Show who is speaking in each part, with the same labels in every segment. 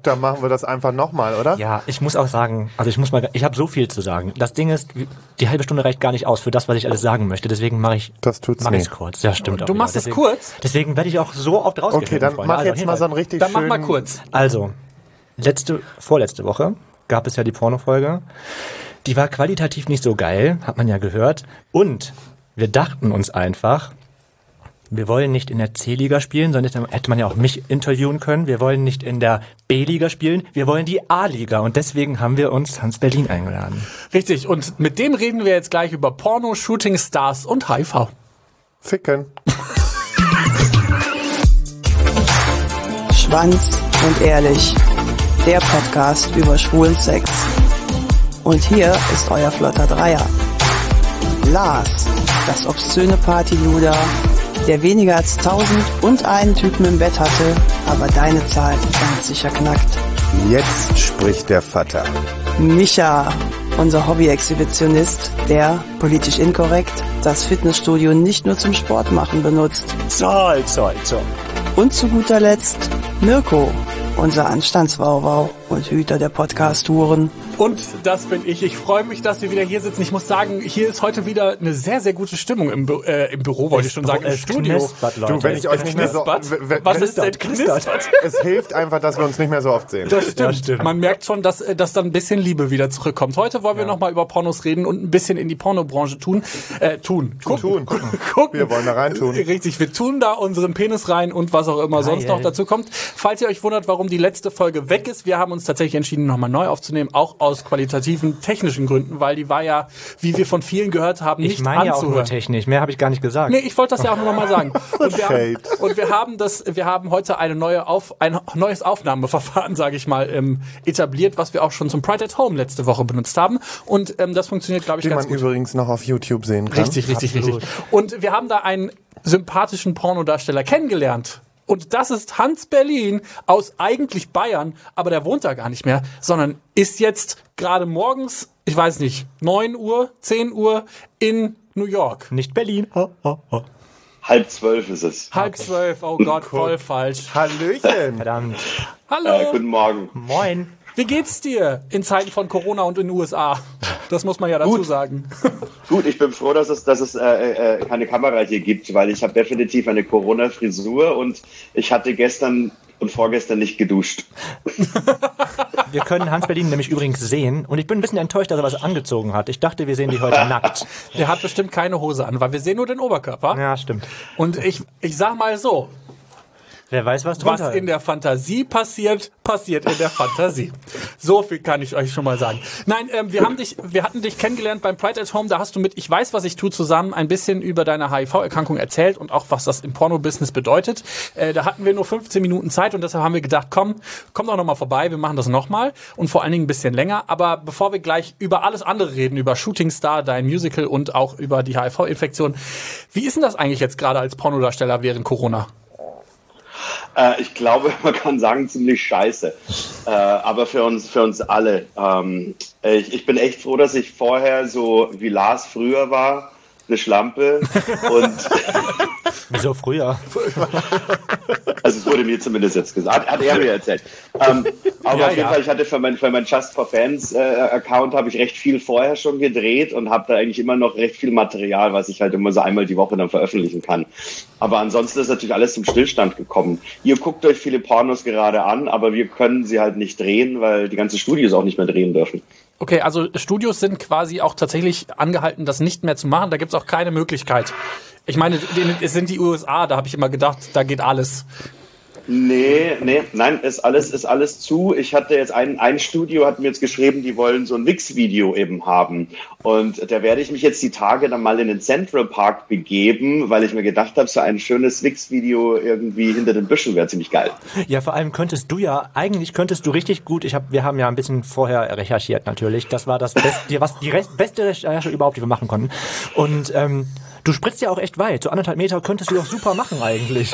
Speaker 1: dann machen wir das einfach nochmal, oder?
Speaker 2: Ja, ich muss auch sagen, ich habe so viel zu sagen. Das Ding ist, die halbe Stunde reicht gar nicht aus für das, was ich alles sagen möchte. Deswegen mache ich es kurz. Ja, stimmt auch.
Speaker 3: Du machst es kurz?
Speaker 2: Deswegen werde ich auch so oft rausgehen.
Speaker 1: Okay, dann mach jetzt mal so ein richtig
Speaker 3: Dann
Speaker 1: schönen...
Speaker 3: mach mal kurz.
Speaker 2: Also, vorletzte Woche gab es ja die Pornofolge. Die war qualitativ nicht so geil, hat man ja gehört. Und wir dachten uns einfach, wir wollen nicht in der C-Liga spielen, sondern hätte man ja auch mich interviewen können. Wir wollen nicht in der B-Liga spielen, wir wollen die A-Liga. Und deswegen haben wir uns Hans Berlin eingeladen.
Speaker 3: Richtig, und mit dem reden wir jetzt gleich über Porno, Shooting Stars und HIV.
Speaker 1: Ficken.
Speaker 4: Schwanz und ehrlich, der Podcast über schwulen Sex. Und hier ist euer flotter Dreier. Lars, das obszöne Partyluder, der weniger als 1001 Typen im Bett hatte, aber deine Zahl ganz sicher knackt.
Speaker 1: Jetzt spricht der Vater.
Speaker 4: Micha, unser Hobby-Exhibitionist, der, politisch inkorrekt, das Fitnessstudio nicht nur zum Sport machen benutzt.
Speaker 2: Zoll.
Speaker 4: Und zu guter Letzt Mirko, unser Anstandswauwau und Hüter der Podcast-Touren.
Speaker 3: Und das bin ich. Ich freue mich, dass wir wieder hier sitzen. Ich muss sagen, hier ist heute wieder eine sehr, sehr gute Stimmung im Büro, wollte ich schon sagen, im Studio.
Speaker 1: Du, wenn ich euch nicht mehr so...
Speaker 3: Was ist denn knistert?
Speaker 1: Es hilft einfach, dass wir uns nicht mehr so oft sehen.
Speaker 3: Das stimmt. Man merkt schon, dass dann ein bisschen Liebe wieder zurückkommt. Heute wollen wir nochmal über Pornos reden und ein bisschen in die Pornobranche gucken.
Speaker 1: Wir wollen da rein tun.
Speaker 3: Richtig, wir tun da unseren Penis rein und was auch immer sonst noch dazu kommt. Falls ihr euch wundert, warum die letzte Folge weg ist, wir haben uns tatsächlich entschieden, nochmal neu aufzunehmen, auch aus qualitativen, technischen Gründen, weil die war ja, wie wir von vielen gehört haben, nicht anzuhören. Ich meine ja auch nur
Speaker 2: technisch, mehr habe ich gar nicht gesagt.
Speaker 3: Nee, ich wollte das ja auch nur noch mal sagen. Und wir haben heute ein neues Aufnahmeverfahren, sage ich mal, etabliert, was wir auch schon zum Pride at Home letzte Woche benutzt haben. Und das funktioniert, glaube ich, ganz gut.
Speaker 1: Den man übrigens noch auf YouTube sehen kann.
Speaker 3: Richtig. Und wir haben da einen sympathischen Pornodarsteller kennengelernt. Und das ist Hans Berlin aus eigentlich Bayern, aber der wohnt da gar nicht mehr, sondern ist jetzt gerade morgens, ich weiß nicht, 9 Uhr, 10 Uhr in New York.
Speaker 2: Nicht Berlin.
Speaker 5: 11:30 ist es.
Speaker 3: 11:30, oh Gott, voll falsch.
Speaker 1: Hallöchen.
Speaker 2: Verdammt.
Speaker 3: Hallo.
Speaker 5: Guten Morgen.
Speaker 2: Moin.
Speaker 3: Wie geht's dir in Zeiten von Corona und in den USA? Das muss man ja dazu sagen.
Speaker 5: Gut, ich bin froh, dass es keine Kamera hier gibt, weil ich habe definitiv eine Corona-Frisur und ich hatte gestern und vorgestern nicht geduscht.
Speaker 2: Wir können Hans Berlin nämlich übrigens sehen und ich bin ein bisschen enttäuscht, dass er was angezogen hat. Ich dachte, wir sehen dich heute nackt.
Speaker 3: Der hat bestimmt keine Hose an, weil wir sehen nur den Oberkörper.
Speaker 2: Ja, stimmt.
Speaker 3: Und ich sag mal so,
Speaker 2: wer weiß, was drunter
Speaker 3: in der Fantasie passiert in der Fantasie. So viel kann ich euch schon mal sagen. Nein, wir hatten dich kennengelernt beim Pride at Home. Da hast du mit Ich weiß, was ich tue zusammen ein bisschen über deine HIV-Erkrankung erzählt und auch, was das im Porno-Business bedeutet. Da hatten wir nur 15 Minuten Zeit und deshalb haben wir gedacht, komm doch noch mal vorbei, wir machen das noch mal und vor allen Dingen ein bisschen länger. Aber bevor wir gleich über alles andere reden, über Shooting Star, dein Musical und auch über die HIV-Infektion, wie ist denn das eigentlich jetzt gerade als Pornodarsteller während Corona?
Speaker 5: Ich glaube, man kann sagen, ziemlich scheiße. Aber für uns alle. Ich bin echt froh, dass ich vorher so wie Lars früher war, eine Schlampe. Und
Speaker 2: wieso früher?
Speaker 5: Also es wurde mir zumindest jetzt gesagt, hat er mir erzählt. Aber auf jeden Fall, ich hatte für mein Just for Fans Account habe ich recht viel vorher schon gedreht und habe da eigentlich immer noch recht viel Material, was ich halt immer so einmal die Woche dann veröffentlichen kann. Aber ansonsten ist natürlich alles zum Stillstand gekommen. Ihr guckt euch viele Pornos gerade an, aber wir können sie halt nicht drehen, weil die ganzen Studios auch nicht mehr drehen dürfen.
Speaker 3: Okay, also Studios sind quasi auch tatsächlich angehalten, das nicht mehr zu machen. Da gibt's auch keine Möglichkeit. Ich meine, es sind die USA, da habe ich immer gedacht, da geht alles. Nein, ist alles zu. Ich hatte jetzt ein Studio hat mir jetzt geschrieben, die wollen so ein Wix-Video eben haben. Und da werde ich mich jetzt die Tage dann mal in den Central Park begeben, weil ich mir gedacht habe, so ein schönes Wix-Video irgendwie hinter den Büschen wäre ziemlich geil.
Speaker 2: Ja, vor allem könntest du richtig gut, wir haben ja ein bisschen vorher recherchiert natürlich, das war das beste Recherche überhaupt, die wir machen konnten. Und du spritzt ja auch echt weit. So 1,5 Meter könntest du doch super machen eigentlich.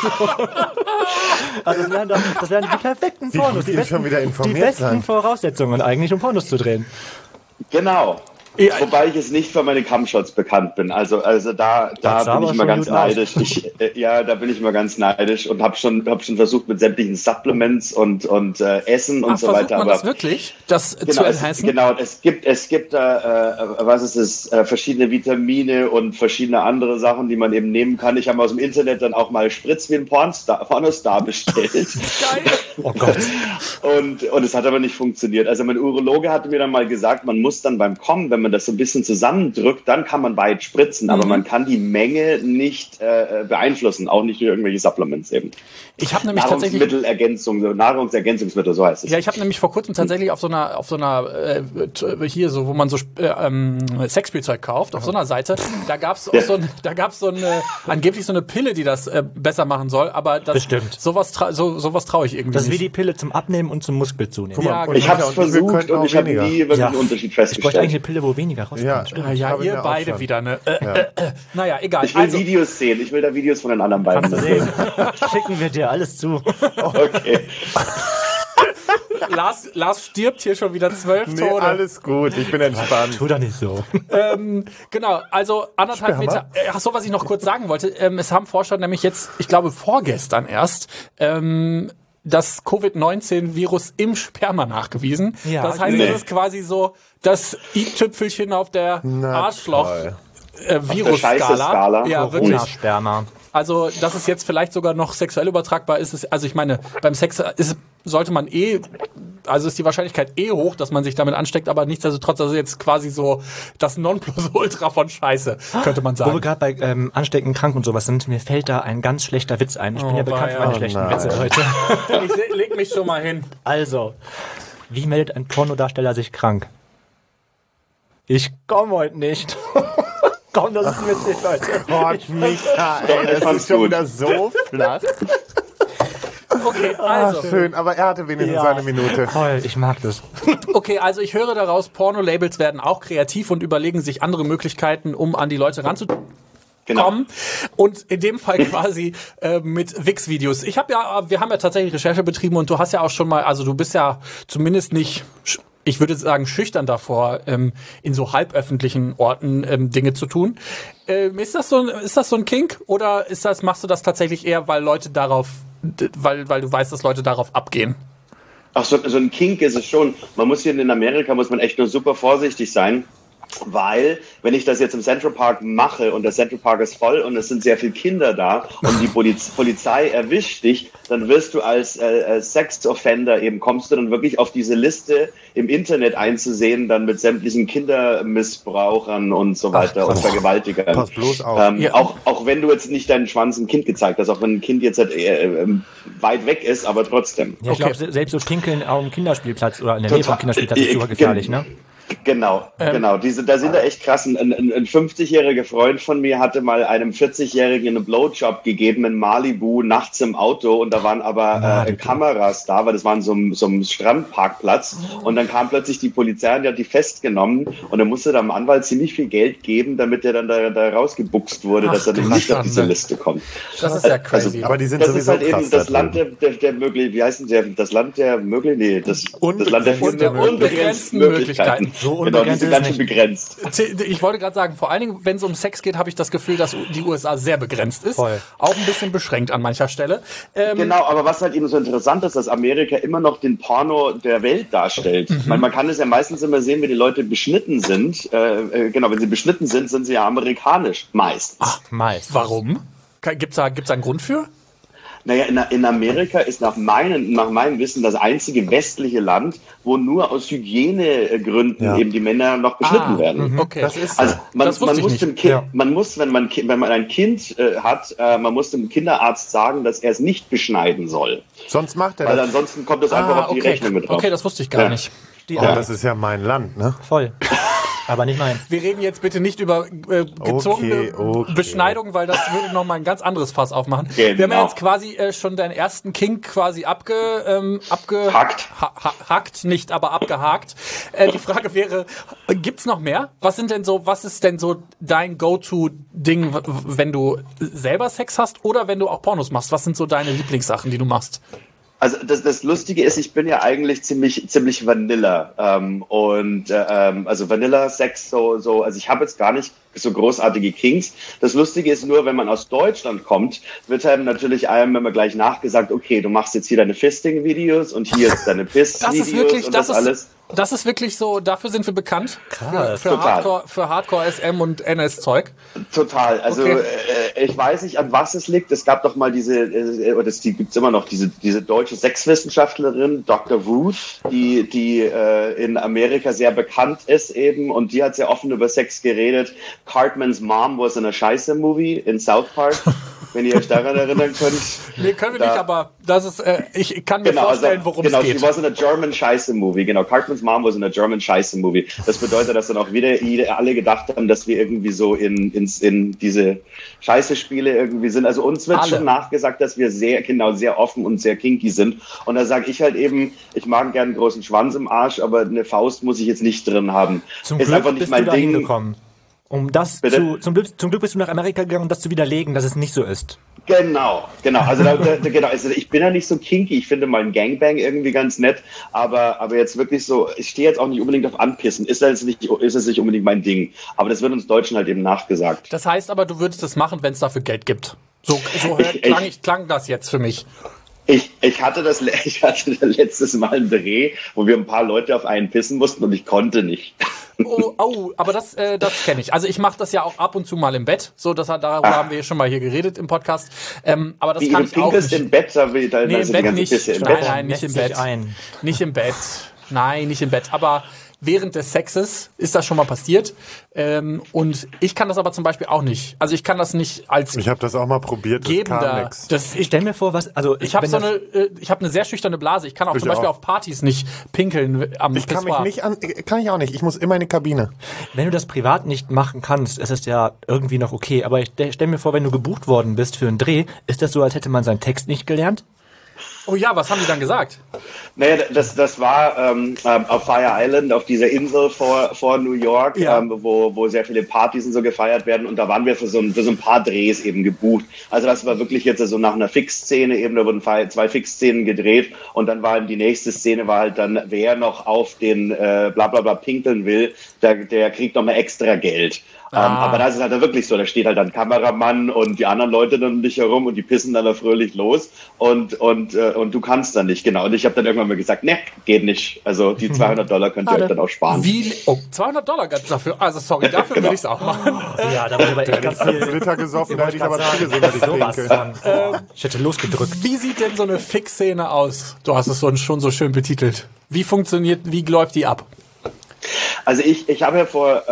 Speaker 2: Also das wären die perfekten Pornos. Die besten Voraussetzungen eigentlich, um Pornos zu drehen.
Speaker 5: Genau. Wobei ich jetzt nicht für meine Cumshots bekannt bin. Also da bin ich immer ganz neidisch. Da bin ich immer ganz neidisch und habe schon versucht mit sämtlichen Supplements und Essen und so weiter.
Speaker 3: Versucht man das wirklich, das zu enhancen?
Speaker 5: Es gibt verschiedene Vitamine und verschiedene andere Sachen, die man eben nehmen kann. Ich habe aus dem Internet dann auch mal Spritz wie ein Pornostar bestellt.
Speaker 3: Geil.
Speaker 2: Oh Gott.
Speaker 5: Und es hat aber nicht funktioniert. Also mein Urologe hatte mir dann mal gesagt, man muss dann beim Kommen, wenn man das so ein bisschen zusammendrückt, dann kann man weit spritzen, aber man kann die Menge nicht beeinflussen, auch nicht durch irgendwelche Supplements eben.
Speaker 3: Ich habe nämlich
Speaker 5: Nahrungsergänzungsmittel, so heißt es.
Speaker 3: Ja, ich habe nämlich vor kurzem tatsächlich auf so einer hier so, wo man so Sexspielzeug kauft, auf so einer Seite, da gab's angeblich so eine Pille, die das besser machen soll, aber
Speaker 2: Bestimmt.
Speaker 3: sowas traue ich irgendwie
Speaker 2: Das ist wie
Speaker 3: nicht.
Speaker 2: die Pille zum Abnehmen und zum Muskel zunehmen.
Speaker 3: Ja,
Speaker 5: Ich habe es versucht und ich habe nie wirklich einen Unterschied
Speaker 2: Ich bräuchte
Speaker 5: festgestellt.
Speaker 2: eigentlich eine Pille, wo weniger rauskommt.
Speaker 1: Ja,
Speaker 3: Ja,
Speaker 1: habe ich
Speaker 3: ihr
Speaker 1: mir auch
Speaker 3: beide
Speaker 1: schon.
Speaker 3: wieder, ne? Naja, egal.
Speaker 5: Ich will Videos sehen. Ich will da Videos von den anderen beiden
Speaker 2: Kannst du
Speaker 5: sehen.
Speaker 2: sehen. Schicken wir dir alles zu.
Speaker 5: Okay.
Speaker 3: Lars stirbt hier schon wieder 12
Speaker 1: Nee,
Speaker 3: Tode.
Speaker 1: alles gut, ich bin entspannt.
Speaker 2: Tu doch nicht so.
Speaker 3: Genau, also 1,5 Meter. So, was ich noch kurz sagen wollte. Es haben Forscher nämlich jetzt, ich glaube vorgestern erst, das Covid-19-Virus im Sperma nachgewiesen.
Speaker 2: Ja,
Speaker 3: das heißt,
Speaker 5: nee.
Speaker 3: das ist quasi so das i-Tüpfelchen auf der
Speaker 1: toll.
Speaker 3: Virus-Skala.
Speaker 5: Scheiße-Skala.
Speaker 3: Ja, wirklich.
Speaker 2: Corona-Sperma.
Speaker 3: Also, dass es jetzt vielleicht sogar noch sexuell übertragbar ist, also ich meine, beim Sex sollte man also ist die Wahrscheinlichkeit hoch, dass man sich damit ansteckt, aber nichtsdestotrotz, also jetzt quasi so das Nonplusultra von Scheiße, könnte man
Speaker 2: Wo wir
Speaker 3: sagen.
Speaker 2: gerade bei Anstecken, krank und sowas sind, mir fällt da ein ganz schlechter Witz ein. Ich bin ja bekannt für meine schlechten
Speaker 1: nein.
Speaker 2: Witze heute.
Speaker 3: Ich leg mich schon mal hin.
Speaker 2: Also, wie meldet ein Pornodarsteller sich krank? Ich komme heute nicht. Komm, das ist witzig, Leute.
Speaker 1: Gott, Michael, das ist schon wieder so flach.
Speaker 3: Okay, also.
Speaker 1: Schön, aber er hatte wenigstens eine Minute.
Speaker 2: Toll, ich mag das.
Speaker 3: Okay, also ich höre daraus, Porno-Labels werden auch kreativ und überlegen sich andere Möglichkeiten, um an die Leute ranzukommen.
Speaker 5: Genau.
Speaker 3: Und in dem Fall quasi mit Wix-Videos. Wir haben ja tatsächlich Recherche betrieben und du hast ja auch schon mal, also du bist ja zumindest nicht, ich würde sagen, schüchtern davor, in so halböffentlichen Orten Dinge zu tun. Ist das so ein Kink oder machst du das tatsächlich eher, weil Leute weil du weißt, dass Leute darauf abgehen?
Speaker 5: Ach, so ein Kink ist es schon. In Amerika muss man echt nur super vorsichtig sein. Weil, wenn ich das jetzt im Central Park mache und der Central Park ist voll und es sind sehr viele Kinder da und die Polizei erwischt dich, dann wirst du als Sex-Offender kommst du dann wirklich auf diese Liste im Internet einzusehen, dann mit sämtlichen Kindermissbrauchern und so weiter und Vergewaltigern.
Speaker 1: Pass bloß auf.
Speaker 5: Auch wenn du jetzt nicht deinen Schwanz einem Kind gezeigt hast, auch wenn ein Kind jetzt weit weg ist, aber trotzdem.
Speaker 2: Ja, ich glaube, selbst so pinkeln auf dem Kinderspielplatz oder in der Nähe vom Kinderspielplatz ist super gefährlich, ne?
Speaker 5: Genau. Da sind da echt krass. Ein 50-jähriger Freund von mir hatte mal einem 40-Jährigen einen Blowjob gegeben in Malibu nachts im Auto und da waren aber Kameras da, weil das war in so einem Strandparkplatz und dann kam plötzlich die Polizei und die hat die festgenommen und dann musste dem Anwalt ziemlich viel Geld geben, damit er dann da rausgebuchst wurde, dass er nicht auf diese Liste kommt.
Speaker 3: Das ist ja crazy.
Speaker 1: Aber die sind
Speaker 5: Das ist
Speaker 1: sowieso
Speaker 5: halt eben
Speaker 1: krass
Speaker 5: das
Speaker 1: da
Speaker 5: Land
Speaker 1: drüben.
Speaker 5: der möglichen, wie heißt denn das Land der möglichen, das Land der
Speaker 3: unbegrenzten
Speaker 5: unbegrenzten Möglichkeiten.
Speaker 2: So
Speaker 5: Genau, die
Speaker 2: unbegrenzt
Speaker 5: sind
Speaker 2: ist
Speaker 5: ganz
Speaker 2: es
Speaker 5: schön
Speaker 2: nicht.
Speaker 5: begrenzt.
Speaker 3: Ich wollte gerade sagen, vor allen Dingen, wenn es um Sex geht, habe ich das Gefühl, dass die USA sehr begrenzt ist.
Speaker 2: Voll.
Speaker 3: Auch ein bisschen beschränkt an mancher Stelle.
Speaker 5: Genau, aber was halt eben so interessant ist, dass Amerika immer noch den Porno der Welt darstellt. Man kann es ja meistens immer sehen, wenn die Leute beschnitten sind. Wenn sie beschnitten sind, sind sie ja amerikanisch. Meistens.
Speaker 2: Meist.
Speaker 3: Warum? Gibt's da einen Grund für?
Speaker 5: Naja, in Amerika ist nach meinem Wissen das einzige westliche Land, wo nur aus Hygienegründen eben die Männer noch beschnitten werden.
Speaker 3: Okay.
Speaker 5: Also man muss, wenn man ein Kind hat, man muss dem Kinderarzt sagen, dass er es nicht beschneiden soll.
Speaker 1: Sonst macht er
Speaker 5: Weil
Speaker 1: das.
Speaker 5: ansonsten kommt es einfach auf die Rechnung mit drauf.
Speaker 3: Okay, das wusste ich gar nicht.
Speaker 1: Das ist ja mein Land, ne?
Speaker 2: Voll. Aber nicht mein.
Speaker 3: Wir reden jetzt bitte nicht über gezwungene
Speaker 1: Okay.
Speaker 3: Beschneidung, weil das würde noch mal ein ganz anderes Fass aufmachen.
Speaker 5: Genau.
Speaker 3: Wir haben ja jetzt quasi schon deinen ersten Kink quasi abgehakt, nicht, aber abgehakt. Die Frage wäre, gibt's noch mehr? Was ist denn so dein Go-To-Ding, wenn du selber Sex hast oder wenn du auch Pornos machst? Was sind so deine Lieblingssachen, die du machst?
Speaker 5: Also das Lustige ist, ich bin ja eigentlich ziemlich Vanilla also Vanilla-Sex also ich habe jetzt gar nicht so großartige Kinks. Das Lustige ist nur, wenn man aus Deutschland kommt, wird einem natürlich immer gleich nachgesagt, okay, du machst jetzt hier deine Fisting-Videos und hier jetzt deine Piss-Videos und das alles.
Speaker 3: Das ist wirklich so, dafür sind wir bekanant.
Speaker 2: Krass.
Speaker 3: Für Hardcore SM und NS-Zeug.
Speaker 5: Total. Also
Speaker 3: Okay.
Speaker 5: Ich weiß nicht, an was es liegt. Es gab doch mal die gibt's immer noch, diese deutsche Sexwissenschaftlerin, Dr. Ruth, die in Amerika sehr bekannt ist eben und die hat sehr offen über Sex geredet. Cartman's Mom was in a Scheiße-Movie in South Park, wenn ihr euch daran erinnern könnt.
Speaker 3: Nee, können wir nicht, aber das ist, ich kann mir vorstellen, worum es geht.
Speaker 5: Genau, she was in a German Scheiße-Movie. Genau, Cartman's Mom was in a German Scheiße-Movie. Das bedeutet, dass dann auch wieder alle gedacht haben, dass wir irgendwie so in diese Scheiße-Spiele irgendwie sind. Also uns wird schon nachgesagt, dass wir sehr offen und sehr kinky sind. Und da sage ich halt eben, ich mag gerne einen großen Schwanz im Arsch, aber eine Faust muss ich jetzt nicht drin haben.
Speaker 2: Zum
Speaker 5: ist
Speaker 2: Glück
Speaker 5: einfach nicht
Speaker 2: bist
Speaker 5: mein
Speaker 2: du da
Speaker 5: Ding.
Speaker 2: hingekommen. Zum Glück bist du nach Amerika gegangen, um das zu widerlegen, dass es nicht so ist.
Speaker 5: Genau. Also ich bin ja nicht so kinky. Ich finde mal ein Gangbang irgendwie ganz nett, aber jetzt wirklich so, ich stehe jetzt auch nicht unbedingt auf Anpissen. Ist es nicht unbedingt mein Ding. Aber das wird uns Deutschen halt eben nachgesagt.
Speaker 3: Das heißt aber, du würdest es machen, wenn es dafür Geld gibt. So klang das jetzt für mich.
Speaker 5: Ich hatte letztes Mal einen Dreh, wo wir ein paar Leute auf einen pissen mussten und ich konnte nicht.
Speaker 3: Aber das kenne ich. Also ich mache das ja auch ab und zu mal im Bett. So, darüber haben wir ja schon mal hier geredet im Podcast. Aber das kann ich auch nicht.
Speaker 5: Im Bett?
Speaker 3: Nee, im Bett nicht. Nein, nicht im Bett. Nicht im Bett. Nein, nicht im Bett. Aber während des Sexes ist das schon mal passiert. Und ich kann das aber zum Beispiel auch nicht. Also ich kann das nicht als
Speaker 1: Ich habe das auch mal probiert, das kam nix.
Speaker 2: Ich stell mir vor,
Speaker 3: ich habe eine sehr schüchterne Blase. Ich kann auch zum Beispiel auf Partys nicht pinkeln am Pissoir.
Speaker 1: Kann ich auch nicht. Ich muss immer in die Kabine.
Speaker 2: Wenn du das privat nicht machen kannst, ist es ja irgendwie noch okay. Aber ich stell mir vor, wenn du gebucht worden bist für einen Dreh, ist das so, als hätte man seinen Text nicht gelernt?
Speaker 3: Oh ja, was haben die dann gesagt?
Speaker 5: Naja, das war auf Fire Island, auf dieser Insel vor New York, wo sehr viele Partys und so gefeiert werden. Und da waren wir für so ein paar Drehs eben gebucht. Also das war wirklich jetzt so nach einer Fixszene eben, da wurden 2 Fixszenen gedreht. Und dann war die nächste Szene war halt dann, wer noch auf den Blablabla pinkeln will, der kriegt noch mal extra Geld. Aber da ist es halt wirklich so, da steht halt dann Kameramann und die anderen Leute dann um dich herum und die pissen dann da fröhlich los und du kannst dann nicht, genau. Und ich habe dann irgendwann mal gesagt, ne, geht nicht. Also die $200 könnt ihr euch dann auch sparen.
Speaker 3: $200 gab's dafür? Also sorry, dafür würde ich es auch machen.
Speaker 2: Ja, da wurde aber echt ganz viel
Speaker 1: Liter gesoffen, da hätte ich aber zugesehen, dass ich pinkel.
Speaker 2: Ich hätte losgedrückt.
Speaker 3: Wie sieht denn so eine Fix-Szene aus? Du hast es schon so schön betitelt. Wie läuft die ab?
Speaker 5: Also ich habe ja vor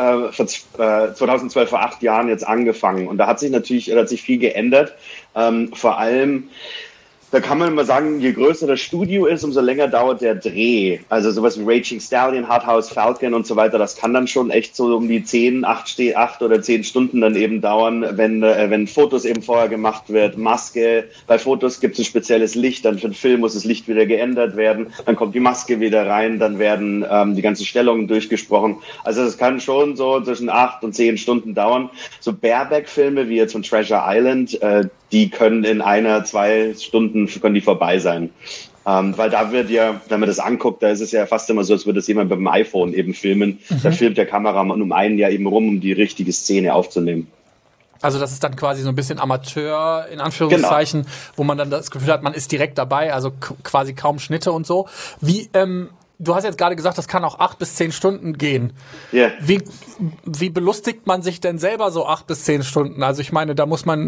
Speaker 5: 2012, vor 8 Jahren jetzt angefangen und da hat sich viel geändert. Vor allem, da kann man mal sagen, je größer das Studio ist, umso länger dauert der Dreh. Also sowas wie Raging Stallion, Hard House Falcon und so weiter, das kann dann schon echt so um die 8 oder 10 Stunden dann eben dauern, wenn Fotos eben vorher gemacht wird, Maske. Bei Fotos gibt es ein spezielles Licht, dann für den Film muss das Licht wieder geändert werden, dann kommt die Maske wieder rein, dann werden die ganzen Stellungen durchgesprochen. Also das kann schon so zwischen 8 und 10 Stunden dauern. So Bareback-Filme wie jetzt von Treasure Island, die können in 1-2 Stunden können die vorbei sein. Weil da wird ja, wenn man das anguckt, da ist es ja fast immer so, als würde das jemand mit dem iPhone eben filmen. Da filmt der Kameramann um ein Jahr eben rum, um die richtige Szene aufzunehmen.
Speaker 3: Also das ist dann quasi so ein bisschen Amateur, in Anführungszeichen, wo man dann das Gefühl hat, man ist direkt dabei, also quasi kaum Schnitte und so. Du hast jetzt gerade gesagt, das kann auch 8 bis 10 Stunden gehen.
Speaker 5: Yeah.
Speaker 3: Wie belustigt man sich denn selber so 8 bis 10 Stunden? Also ich meine, du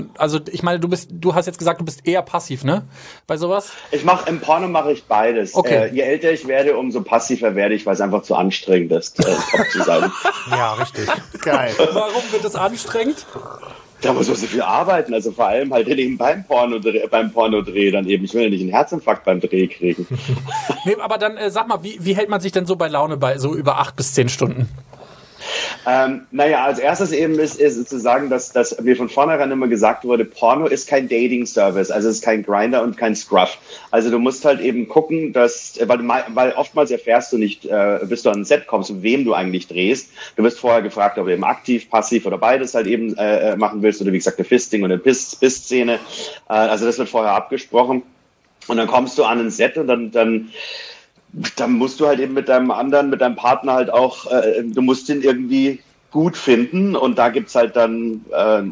Speaker 3: hast jetzt gesagt, du bist eher passiv, ne? Bei sowas?
Speaker 5: Im Porno mache ich beides.
Speaker 3: Okay.
Speaker 5: Je älter ich werde, umso passiver werde ich, weil es einfach zu anstrengend ist, Kopf zu sein.
Speaker 2: Ja, richtig.
Speaker 1: Geil.
Speaker 3: Warum wird es anstrengend?
Speaker 5: Da muss man so viel arbeiten, also vor allem halt eben beim Pornodreh dann eben. Ich will ja nicht einen Herzinfarkt beim Dreh kriegen.
Speaker 3: Nee, aber dann sag mal, wie hält man sich denn so bei Laune bei so über 8 bis 10 Stunden?
Speaker 5: Als erstes eben ist zu sagen, dass mir von vornherein immer gesagt wurde, Porno ist kein Dating-Service, also es ist kein Grindr und kein Scruff. Also du musst halt eben gucken, weil oftmals erfährst du nicht, bis du an ein Set kommst, mit wem du eigentlich drehst. Du wirst vorher gefragt, ob du eben aktiv, passiv oder beides halt eben machen willst oder wie gesagt eine Fisting- und eine Piss-Szene. Also das wird vorher abgesprochen. Und dann kommst du an ein Set und dann musst du halt eben mit deinem Partner halt auch, du musst ihn irgendwie gut finden und da gibt's halt dann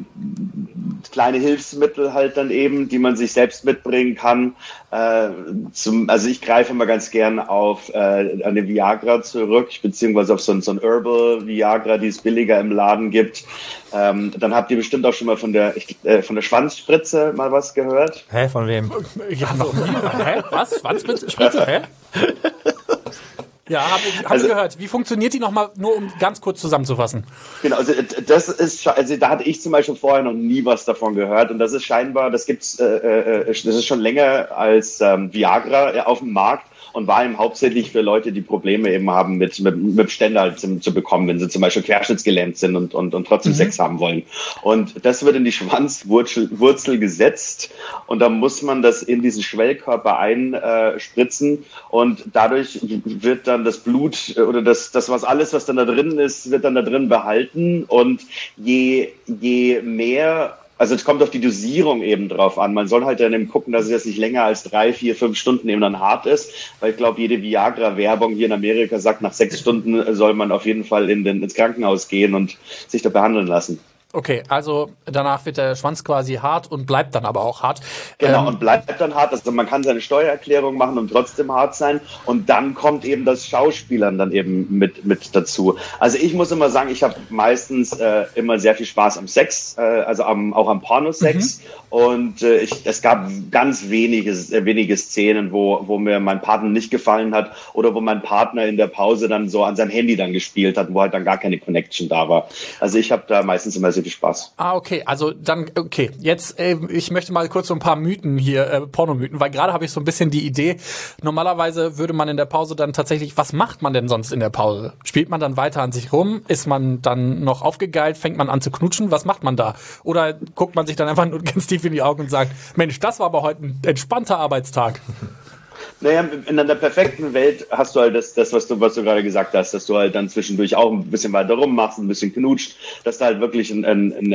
Speaker 5: kleine Hilfsmittel halt dann eben, die man sich selbst mitbringen kann. Also ich greife immer ganz gern auf eine Viagra zurück, beziehungsweise auf so ein Herbal Viagra, die es billiger im Laden gibt. Dann habt ihr bestimmt auch schon mal von der Schwanzspritze mal was gehört.
Speaker 2: Hä, von wem?
Speaker 3: Ja, noch nie. Hä? Was? Schwanzspritze? Hä? Ja, hab ich gehört. Wie funktioniert die nochmal, nur um ganz kurz zusammenzufassen?
Speaker 5: Genau, also da hatte ich zum Beispiel vorher noch nie was davon gehört und das ist scheinbar, das ist schon länger als Viagra auf dem Markt und war eben hauptsächlich für Leute, die Probleme eben haben mit Ständer halt zu bekommen, wenn sie zum Beispiel querschnittsgelähmt sind und trotzdem Sex haben wollen. Und das wird in die Schwanzwurzel gesetzt und dann muss man das in diesen Schwellkörper einspritzen und dadurch wird dann das Blut oder das was dann da drin ist, wird dann da drin behalten und je mehr. Also es kommt auf die Dosierung eben drauf an. Man soll halt dann eben gucken, dass es jetzt nicht länger als 3, 4, 5 Stunden eben dann hart ist. Weil ich glaube, jede Viagra-Werbung hier in Amerika sagt, nach 6 Stunden soll man auf jeden Fall ins Krankenhaus gehen und sich da behandeln lassen.
Speaker 3: Okay, also danach wird der Schwanz quasi hart und bleibt dann aber auch hart.
Speaker 5: Genau, und bleibt dann hart. Also man kann seine Steuererklärung machen und trotzdem hart sein. Und dann kommt eben das Schauspielern dann eben mit dazu. Also ich muss immer sagen, ich habe meistens immer sehr viel Spaß am Sex, also auch am Pornosex. Und es gab ganz wenige Szenen, wo mir mein Partner nicht gefallen hat oder wo mein Partner in der Pause dann so an seinem Handy dann gespielt hat, wo halt dann gar keine Connection da war. Also ich habe da meistens immer sehr viel Spaß.
Speaker 3: Okay, also dann, okay, jetzt, ich möchte mal kurz so ein paar Mythen hier, Pornomythen, weil gerade habe ich so ein bisschen die Idee, normalerweise würde man in der Pause dann tatsächlich, was macht man denn sonst in der Pause? Spielt man dann weiter an sich rum? Ist man dann noch aufgegeilt? Fängt man an zu knutschen? Was macht man da? Oder guckt man sich dann einfach nur ganz tief in die Augen und sagt, Mensch, das war aber heute ein entspannter Arbeitstag?
Speaker 5: Naja, in einer perfekten Welt hast du halt das was du gerade gesagt hast, dass du halt dann zwischendurch auch ein bisschen weiter rummachst, ein bisschen knutscht, dass da halt wirklich die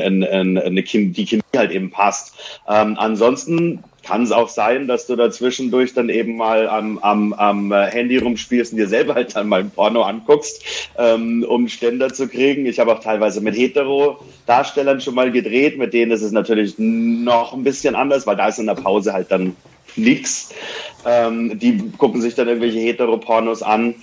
Speaker 5: Chemie halt eben passt. Ansonsten kann es auch sein, dass du da zwischendurch dann eben mal am Handy rumspielst und dir selber halt dann mal ein Porno anguckst, um Ständer zu kriegen. Ich habe auch teilweise mit Hetero-Darstellern schon mal gedreht, mit denen ist es natürlich noch ein bisschen anders, weil da ist in der Pause halt dann nix. Die gucken sich dann irgendwelche Heteropornos an.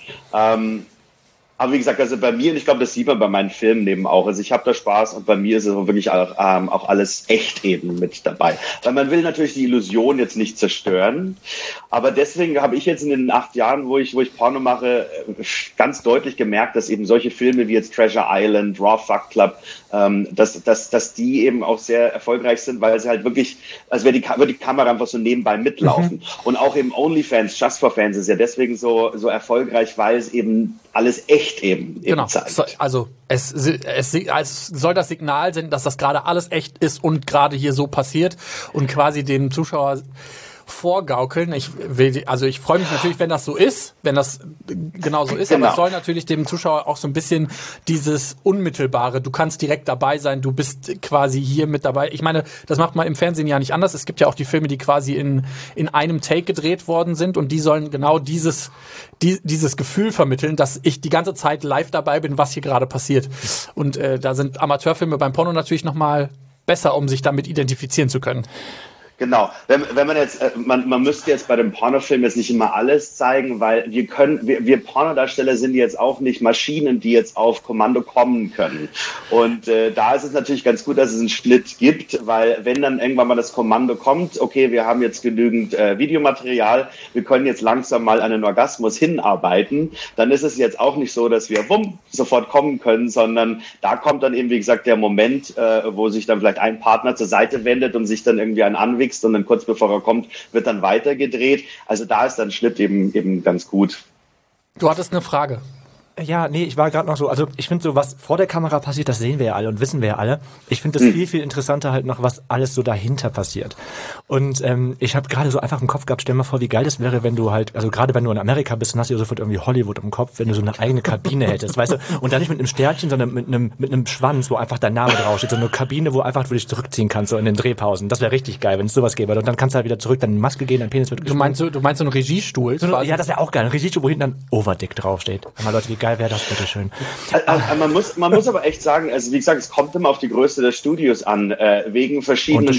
Speaker 5: Aber wie gesagt, also bei mir, und ich glaube, das sieht man bei meinen Filmen eben auch, also ich habe da Spaß und bei mir ist es wirklich auch alles echt eben mit dabei. Weil man will natürlich die Illusion jetzt nicht zerstören, aber deswegen habe ich jetzt in den 8 Jahren, wo ich Porno mache, ganz deutlich gemerkt, dass eben solche Filme wie jetzt Treasure Island, Raw Fuck Club, dass die eben auch sehr erfolgreich sind, weil sie halt wirklich, als würde die Kamera einfach so nebenbei mitlaufen. Und auch eben OnlyFans, Just for Fans ist ja deswegen so erfolgreich, weil es eben alles echt eben zeigt.
Speaker 3: Also es soll das Signal sein, dass das gerade alles echt ist und gerade hier so passiert und quasi dem Zuschauer vorgaukeln. Ich freue mich natürlich, wenn das so ist, wenn das genau so ist,
Speaker 5: genau.
Speaker 3: Aber es soll natürlich dem Zuschauer auch so ein bisschen dieses Unmittelbare, du kannst direkt dabei sein, du bist quasi hier mit dabei. Ich meine, das macht man im Fernsehen ja nicht anders. Es gibt ja auch die Filme, die quasi in einem Take gedreht worden sind und die sollen genau dieses Gefühl vermitteln, dass ich die ganze Zeit live dabei bin, was hier gerade passiert. Und da sind Amateurfilme beim Porno natürlich nochmal besser, um sich damit identifizieren zu können.
Speaker 5: Genau. Wenn man jetzt, man müsste jetzt bei dem Pornofilm jetzt nicht immer alles zeigen, weil wir Pornodarsteller sind jetzt auch nicht Maschinen, die jetzt auf Kommando kommen können. Und da ist es natürlich ganz gut, dass es einen Schnitt gibt, weil wenn dann irgendwann mal das Kommando kommt, okay, wir haben jetzt genügend Videomaterial, wir können jetzt langsam mal an den Orgasmus hinarbeiten, dann ist es jetzt auch nicht so, dass wir sofort kommen können, sondern da kommt dann eben, wie gesagt, der Moment, wo sich dann vielleicht ein Partner zur Seite wendet und sich dann irgendwie einen anwichst und dann kurz bevor er kommt, wird dann weitergedreht. Also da ist dann Schnitt eben ganz gut.
Speaker 3: Du hattest eine Frage.
Speaker 2: Ja, nee, ich war gerade noch so, also ich finde so, was vor der Kamera passiert, das sehen wir ja alle und wissen wir ja alle. Ich finde das viel, viel interessanter halt noch, was alles so dahinter passiert. Und ich habe gerade so einfach im Kopf gehabt, stell mal vor, wie geil das wäre, wenn du halt, also gerade wenn du in Amerika bist, dann hast du ja sofort irgendwie Hollywood im Kopf, wenn du so eine eigene Kabine hättest, weißt du? Und dann nicht mit einem Sternchen, sondern mit einem Schwanz, wo einfach dein Name draufsteht, so eine Kabine, wo einfach du dich zurückziehen kannst, so in den Drehpausen. Das wäre richtig geil, wenn es sowas gäbe. Und dann kannst du halt wieder zurück, dann in die Maske gehen, dein Penis wird
Speaker 3: Du meinst so einen Regiestuhl?
Speaker 2: ja, das wäre auch geil. Ein Regiestuhl, wo hinten dann Overdick draufsteht. Mal Leute, wie geil wäre das, bitteschön.
Speaker 5: Man muss aber echt sagen, also wie gesagt, es kommt immer auf die Größe der Studios an, wegen verschiedenen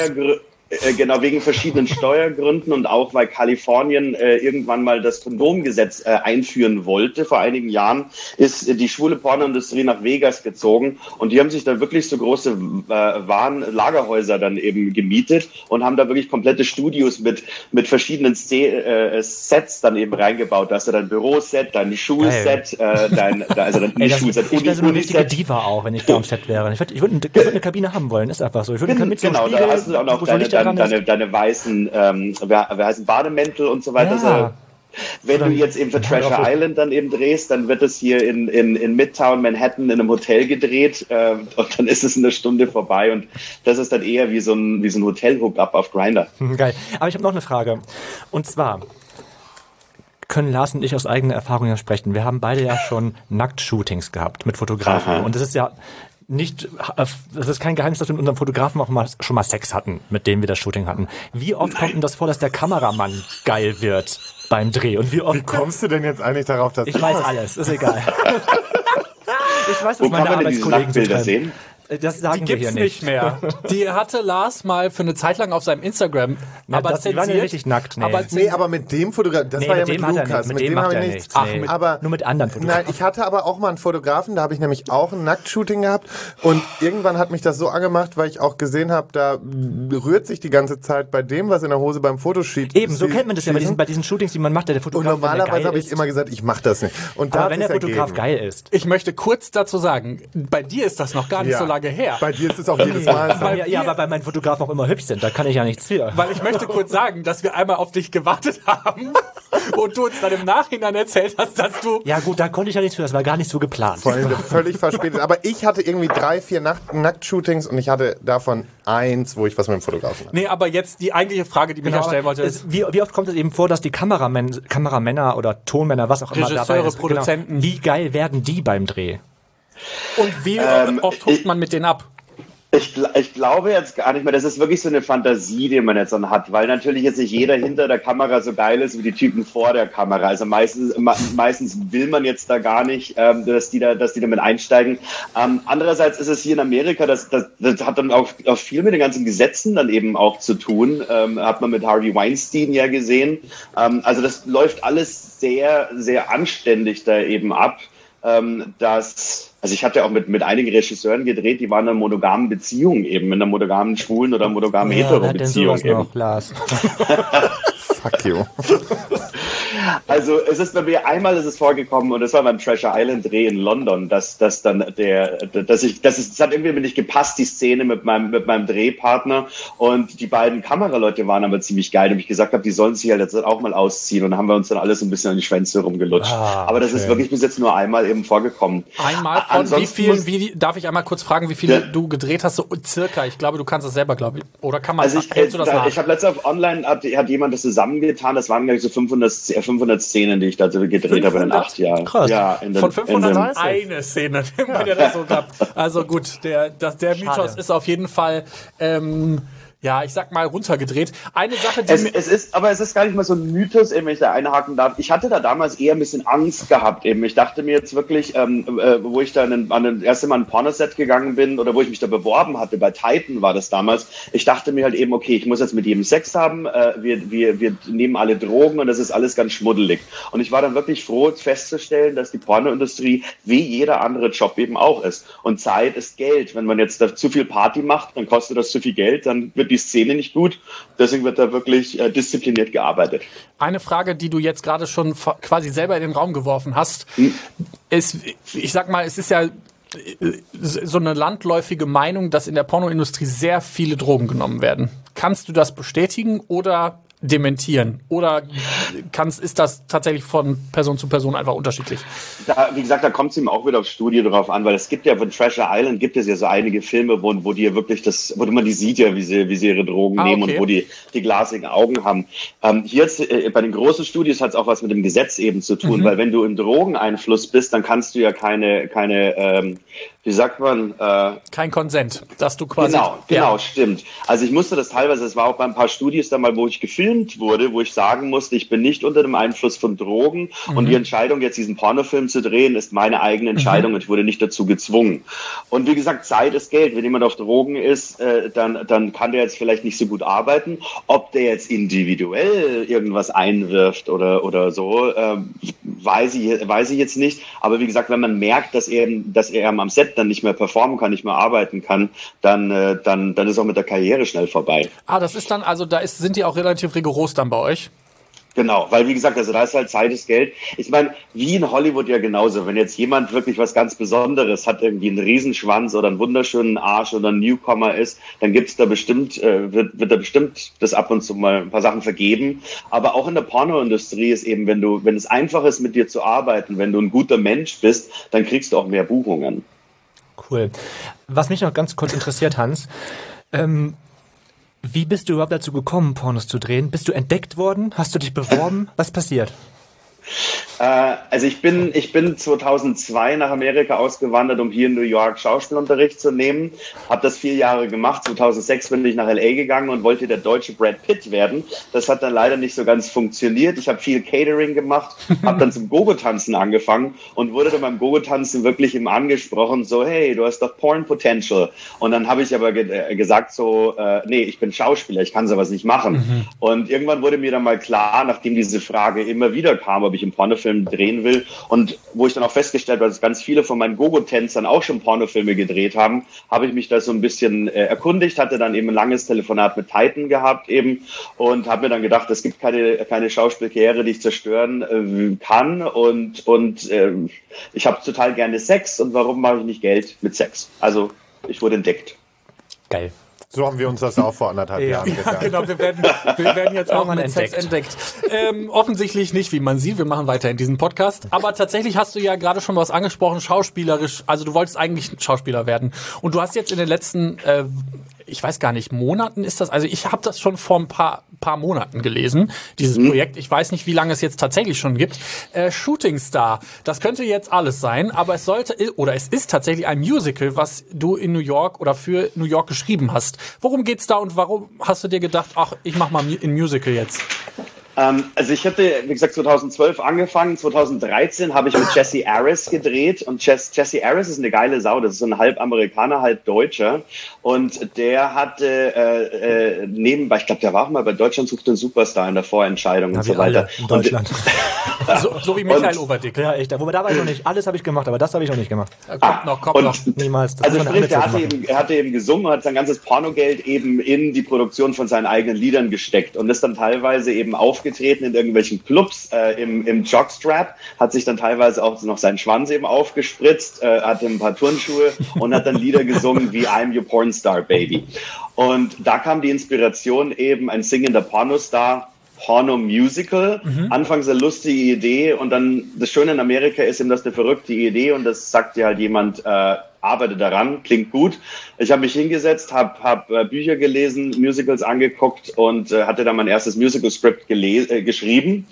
Speaker 5: Steuergründen und auch weil Kalifornien irgendwann mal das Kondomgesetz einführen wollte. Vor einigen Jahren ist die schwule Pornoindustrie nach Vegas gezogen und die haben sich da wirklich so große Warenlagerhäuser dann eben gemietet und haben da wirklich komplette Studios mit verschiedenen Sets dann eben reingebaut. Da hast du dein Büroset, dein Schulset, dein Schulset.
Speaker 2: Ich wäre so eine richtige Diva auch, wenn ich da am Set wäre. Ich würde eine Kabine haben wollen, ist einfach so. Ich würde mit so einem Spiegel,
Speaker 5: da hast du auch noch deine weißen, wer heißen Bademäntel und so weiter.
Speaker 2: Ja.
Speaker 5: Wenn du jetzt eben für Treasure Island dann eben drehst, dann wird es hier in Midtown Manhattan in einem Hotel gedreht und dann ist es in einer Stunde vorbei und das ist dann eher wie so ein Hotel-Hookup auf Grindr.
Speaker 2: Geil. Aber ich habe noch eine Frage. Und zwar können Lars und ich aus eigener Erfahrung ja sprechen. Wir haben beide ja schon Nackt-Shootings gehabt mit Fotografen. Aha. Und das ist ja das ist kein Geheimnis, dass wir mit unserem Fotografen auch schon mal Sex hatten, mit dem wir das Shooting hatten. Wie oft kommt denn das vor, dass der Kameramann geil wird beim Dreh? Und wie
Speaker 1: kommst du denn jetzt eigentlich darauf, dass
Speaker 2: ich weiß alles, ist egal. Ich weiß, was meine Arbeitskollegen sehen. Das sagen wir hier nicht
Speaker 3: mehr. Die hatte Lars mal für eine Zeit lang auf seinem Instagram, aber
Speaker 2: die waren ja richtig nackt.
Speaker 1: Aber mit dem Fotografen, das war ja mit Lukas, mit dem habe ich nichts.
Speaker 2: Aber nur mit anderen Fotografen.
Speaker 1: Nein, ich hatte aber auch mal einen Fotografen, da habe ich nämlich auch ein Nacktshooting gehabt und irgendwann hat mich das so angemacht, weil ich auch gesehen habe, da rührt sich die ganze Zeit bei dem, was in der Hose beim Fotoshoot.
Speaker 2: Eben, so kennt man das ja bei diesen Shootings, die man macht, der Fotograf.
Speaker 1: Und normalerweise habe ich immer gesagt, ich mache das nicht. Und
Speaker 2: aber wenn der Fotograf geil ist.
Speaker 3: Ich möchte kurz dazu sagen, bei dir ist das noch gar nicht so lange her.
Speaker 1: Bei dir ist es auch jedes Mal so.
Speaker 2: Aber bei meinen Fotografen auch immer hübsch sind, da kann ich ja nichts für.
Speaker 3: Weil ich möchte kurz sagen, dass wir einmal auf dich gewartet haben und du uns dann im Nachhinein erzählt hast, dass du...
Speaker 2: Ja gut, da konnte ich ja nichts für, das war gar nicht so geplant.
Speaker 1: Vor allem völlig verspätet. Aber ich hatte irgendwie 3-4 Nacktshootings und ich hatte davon 1, wo ich was mit dem Fotografen hatte.
Speaker 3: Nee, aber jetzt die eigentliche Frage, die ich mir stellen wollte, ist...
Speaker 2: Wie oft kommt es eben vor, dass die Kameramänner oder Tonmänner, was auch immer dabei ist,
Speaker 3: Produzenten...
Speaker 2: Wie geil werden die beim Dreh?
Speaker 3: Und wie oft huckt man mit denen ab?
Speaker 5: Ich glaube jetzt gar nicht mehr, das ist wirklich so eine Fantasie, die man jetzt dann hat, weil natürlich jetzt nicht jeder hinter der Kamera so geil ist wie die Typen vor der Kamera. Also meistens will man jetzt da gar nicht, dass die damit einsteigen. Andererseits ist es hier in Amerika, das hat dann auch viel mit den ganzen Gesetzen dann eben auch zu tun. Hat man mit Harvey Weinstein ja gesehen. Also das läuft alles sehr, sehr anständig da eben ab. Also ich hatte auch mit einigen Regisseuren gedreht, die waren in einer monogamen Beziehung eben, in einer monogamen schwulen oder monogamen Hetero-Beziehung eben.
Speaker 2: Noch, Lars?
Speaker 5: Fuck you. Also es ist bei mir einmal ist es vorgekommen und das war beim Treasure Island Dreh in London, das hat irgendwie mir nicht gepasst, die Szene mit meinem Drehpartner und die beiden Kameraleute waren aber ziemlich geil und ich gesagt habe, die sollen sich halt jetzt auch mal ausziehen und dann haben wir uns dann alles ein bisschen an die Schwänze rumgelutscht. Aber das ist wirklich bis jetzt nur einmal eben vorgekommen.
Speaker 3: Einmal von wie vielen, darf ich einmal kurz fragen, wie viele du gedreht hast, so circa? Ich glaube, du kannst das selber, glaube ich. Oder kann man,
Speaker 5: hältst du das nach? Ich habe letztens auf online, hat jemand das zusammengetan, das waren, glaube ich, so 500 Szenen, die ich da gedreht habe in 8 Jahren.
Speaker 2: Krass.
Speaker 5: Ja,
Speaker 3: von 500 eine Szene, wenn ihr das so habt. Also gut, der Mythos ist auf jeden Fall... ich sag mal, runtergedreht. Eine Sache, die
Speaker 5: es ist gar nicht mal so ein Mythos, eben, wenn ich da einhaken darf. Ich hatte da damals eher ein bisschen Angst gehabt, eben. Ich dachte mir jetzt wirklich, wo ich da das erste Mal an ein Pornoset gegangen bin oder wo ich mich da beworben hatte, bei Titan war das damals, ich dachte mir halt eben, okay, ich muss jetzt mit jedem Sex haben, wir nehmen alle Drogen und das ist alles ganz schmuddelig. Und ich war dann wirklich froh festzustellen, dass die Pornoindustrie wie jeder andere Job eben auch ist. Und Zeit ist Geld. Wenn man jetzt da zu viel Party macht, dann kostet das zu viel Geld, dann wird die Szene nicht gut. Deswegen wird da wirklich diszipliniert gearbeitet.
Speaker 3: Eine Frage, die du jetzt gerade schon quasi selber in den Raum geworfen hast, ist, ich sag mal, es ist ja so eine landläufige Meinung, dass in der Pornoindustrie sehr viele Drogen genommen werden. Kannst du das bestätigen oder dementieren? Oder ist das tatsächlich von Person zu Person einfach unterschiedlich?
Speaker 5: Wie gesagt, da kommt es ihm auch wieder auf Studie drauf an, weil es gibt ja von Treasure Island gibt es ja so einige Filme, wo die ja wirklich wo man die sieht ja, wie sie ihre Drogen nehmen und wo die glasigen Augen haben. Hier jetzt, bei den großen Studios hat es auch was mit dem Gesetz eben zu tun, weil wenn du im Drogeneinfluss bist, dann kannst du ja keine wie sagt man?
Speaker 3: Kein Konsent, dass du quasi...
Speaker 5: Genau, stimmt. Also ich musste das teilweise, es war auch bei ein paar Studios da mal, wo ich gefilmt wurde, wo ich sagen musste, ich bin nicht unter dem Einfluss von Drogen und die Entscheidung, jetzt diesen Pornofilm zu drehen, ist meine eigene Entscheidung und ich wurde nicht dazu gezwungen. Und wie gesagt, Zeit ist Geld. Wenn jemand auf Drogen ist, dann kann der jetzt vielleicht nicht so gut arbeiten. Ob der jetzt individuell irgendwas einwirft oder so, weiß ich jetzt nicht. Aber wie gesagt, wenn man merkt, dass er am Set dann nicht mehr performen kann, nicht mehr arbeiten kann, dann ist auch mit der Karriere schnell vorbei.
Speaker 3: Das ist dann, also sind die auch relativ rigoros dann bei euch?
Speaker 5: Genau, weil wie gesagt, also da ist halt Zeit ist Geld. Ich meine, wie in Hollywood ja genauso. Wenn jetzt jemand wirklich was ganz Besonderes hat, irgendwie einen Riesenschwanz oder einen wunderschönen Arsch oder ein Newcomer ist, dann gibt's da bestimmt, wird da bestimmt das ab und zu mal ein paar Sachen vergeben. Aber auch in der Pornoindustrie ist eben, wenn es einfach ist, mit dir zu arbeiten, wenn du ein guter Mensch bist, dann kriegst du auch mehr Buchungen.
Speaker 2: Cool. Was mich noch ganz kurz interessiert, Hans, wie bist du überhaupt dazu gekommen, Pornos zu drehen? Bist du entdeckt worden? Hast du dich beworben? Was passiert?
Speaker 5: Also ich bin 2002 nach Amerika ausgewandert, um hier in New York Schauspielunterricht zu nehmen. Habe das 4 Jahre gemacht. 2006 bin ich nach LA gegangen und wollte der deutsche Brad Pitt werden. Das hat dann leider nicht so ganz funktioniert. Ich habe viel Catering gemacht, habe dann zum Gogo-Tanzen angefangen und wurde dann beim Gogo-Tanzen wirklich eben angesprochen, so hey, du hast doch Porn-Potential. Und dann habe ich aber gesagt so, nee, ich bin Schauspieler, ich kann sowas nicht machen. Und irgendwann wurde mir dann mal klar, nachdem diese Frage immer wieder kam, ob ich einen Pornofilm drehen will und wo ich dann auch festgestellt habe, dass ganz viele von meinen Gogo-Tänzern auch schon Pornofilme gedreht haben, habe ich mich da so ein bisschen erkundigt, hatte dann eben ein langes Telefonat mit Titan gehabt eben und habe mir dann gedacht, es gibt keine Schauspielkarriere, die ich zerstören kann und ich habe total gerne Sex und warum mache ich nicht Geld mit Sex? Also ich wurde entdeckt.
Speaker 2: Geil.
Speaker 1: So haben wir uns das auch vor 1,5 Jahren gesagt.
Speaker 3: Ja, genau, wir werden jetzt auch mit Sex entdeckt. Offensichtlich nicht, wie man sieht. Wir machen weiter in diesem Podcast. Aber tatsächlich hast du ja gerade schon was angesprochen, schauspielerisch. Also du wolltest eigentlich Schauspieler werden. Und du hast jetzt in den letzten, ich weiß gar nicht, Monaten ist das? Also ich habe das schon vor ein paar Monaten gelesen, dieses Projekt. Ich weiß nicht, wie lange es jetzt tatsächlich schon gibt. Shooting Star. Das könnte jetzt alles sein, aber es ist tatsächlich ein Musical, was du in New York oder für New York geschrieben hast. Worum geht's da und warum hast du dir gedacht, ach, ich mach mal ein Musical jetzt?
Speaker 5: Also ich hatte, wie gesagt, 2012 angefangen. 2013 habe ich mit Jesse Aris gedreht und Jesse Aris ist eine geile Sau. Das ist so ein halb Amerikaner, halb Deutscher und der hatte nebenbei, ich glaube, der war auch mal bei Deutschland sucht den Superstar in der Vorentscheidung und so weiter.
Speaker 2: In Deutschland.
Speaker 3: so wie Michael Overdick.
Speaker 2: Ja, echt. Wobei da war ich noch nicht. Alles habe ich gemacht, aber das habe ich noch nicht gemacht.
Speaker 3: Kommt noch.
Speaker 2: Niemals.
Speaker 5: Also sprich, er hatte eben gesungen und hat sein ganzes Pornogeld eben in die Produktion von seinen eigenen Liedern gesteckt und ist dann teilweise eben aufgetreten in irgendwelchen Clubs im Jockstrap, hat sich dann teilweise auch noch seinen Schwanz eben aufgespritzt, hatte ein paar Turnschuhe und hat dann Lieder gesungen wie I'm Your Pornstar Baby. Und da kam die Inspiration eben ein singender Pornostar, Porno-Musical. Anfangs eine lustige Idee und dann das Schöne in Amerika ist eben, das ist eine verrückte Idee und das sagt dir halt jemand, arbeite daran, klingt gut. Ich habe mich hingesetzt, habe Bücher gelesen, Musicals angeguckt und hatte dann mein erstes Musical-Script geschrieben.